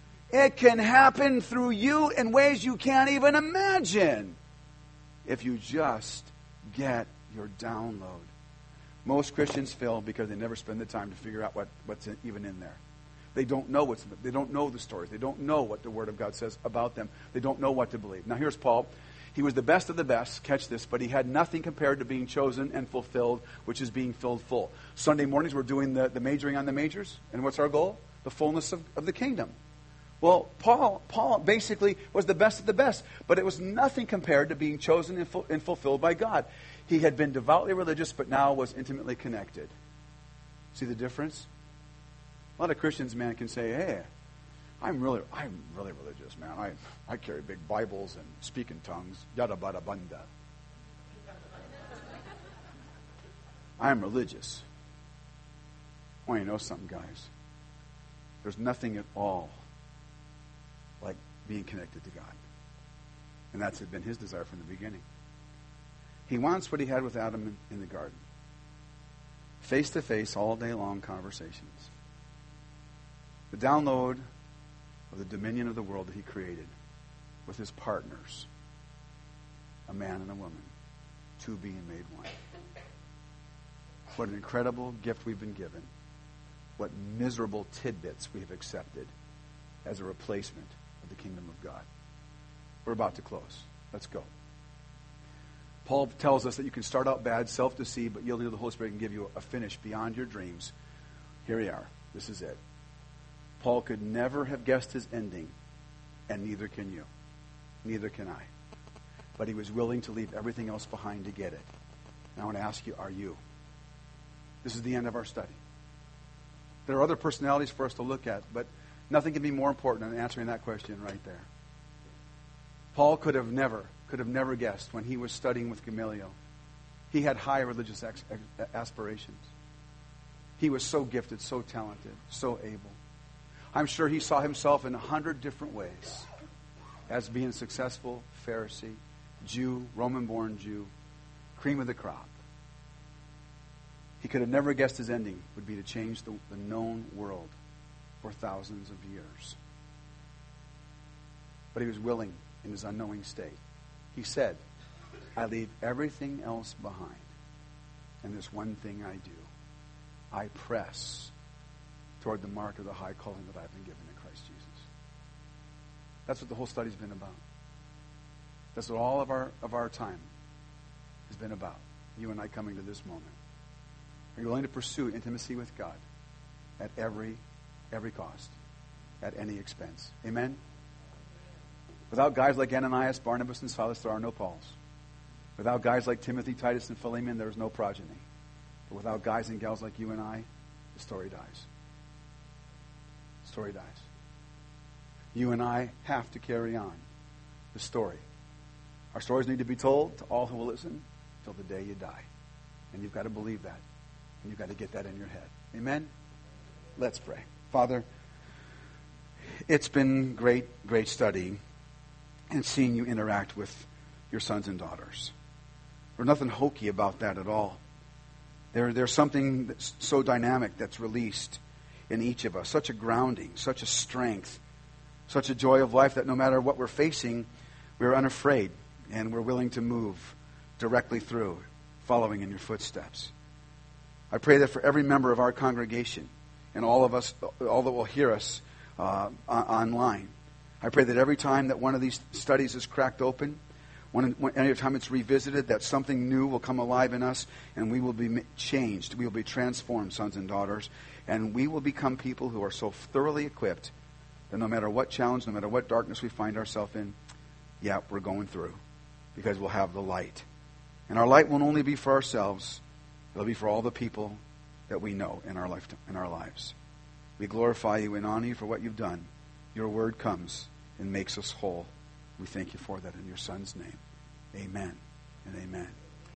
It can happen through you in ways you can't even imagine if you just get your download. Most Christians fail because they never spend the time to figure out what, what's in, even in there. They don't know what's in the, they don't know the stories. They don't know what the Word of God says about them. They don't know what to believe. Now here's Paul. He was the best of the best, catch this, but he had nothing compared to being chosen and fulfilled, which is being filled full. Sunday mornings we're doing the, the majoring on the majors, and what's our goal? The fullness of, of the kingdom. Well, Paul, Paul basically was the best of the best, but it was nothing compared to being chosen and, fu- and fulfilled by God. He had been devoutly religious, but now was intimately connected. See the difference? A lot of Christians, man, can say, "Hey, I'm really, I'm really religious, man. I, I carry big Bibles and speak in tongues. Yada bada bunda. I'm religious." I want you to know something, guys. There's nothing at all like being connected to God, and that's been his desire from the beginning. He wants what he had with Adam in, in the garden. Face-to-face, all day long conversations. The download of the dominion of the world that he created with his partners, a man and a woman, two being made one. What an incredible gift we've been given. What miserable tidbits we have accepted as a replacement of the kingdom of God. We're about to close. Let's go. Paul tells us that you can start out bad, self-deceived, but yielding to the Holy Spirit can give you a finish beyond your dreams. Here we are. This is it. Paul could never have guessed his ending, and neither can you. Neither can I. But he was willing to leave everything else behind to get it. And I want to ask you, are you? This is the end of our study. There are other personalities for us to look at, but nothing can be more important than answering that question right there. Paul could have never, could have never guessed when he was studying with Gamaliel He had high religious ex- aspirations. He was so gifted, so talented, so able. I'm sure he saw himself in a hundred different ways as being a successful Pharisee, Jew, Roman-born Jew, cream of the crop. He could have never guessed his ending would be to change the, the known world for thousands of years. But he was willing in his unknowing state. He said, I leave everything else behind, and this one thing I do. I press toward the mark of the high calling that I've been given in Christ Jesus. That's what the whole study's been about. That's what all of our of our time has been about. You and I coming to this moment. Are you willing to pursue intimacy with God at every every cost, at any expense? Amen? Without guys like Ananias, Barnabas, and Silas, there are no Pauls. Without guys like Timothy, Titus, and Philemon, there is no progeny. But without guys and gals like you and I, the story dies. The story dies. You and I have to carry on the story. Our stories need to be told to all who will listen till the day you die. And you've got to believe that. And you've got to get that in your head. Amen? Let's pray. Father, it's been great, great study and seeing you interact with your sons and daughters. There's nothing hokey about that at all. There, there's something that's so dynamic that's released in each of us. Such a grounding, such a strength, such a joy of life that no matter what we're facing, we're unafraid and we're willing to move directly through, following in your footsteps. I pray that for every member of our congregation and all of us, all that will hear us uh, online, I pray that every time that one of these studies is cracked open, when, when, any time it's revisited, that something new will come alive in us and we will be changed. We will be transformed, sons and daughters, and we will become people who are so thoroughly equipped that no matter what challenge, no matter what darkness we find ourselves in, yeah, we're going through because we'll have the light. And our light won't only be for ourselves, it'll be for all the people that we know in our life, in our lives. We glorify you and honor you for what you've done. Your word comes and makes us whole. We thank you for that in your Son's name. Amen and amen.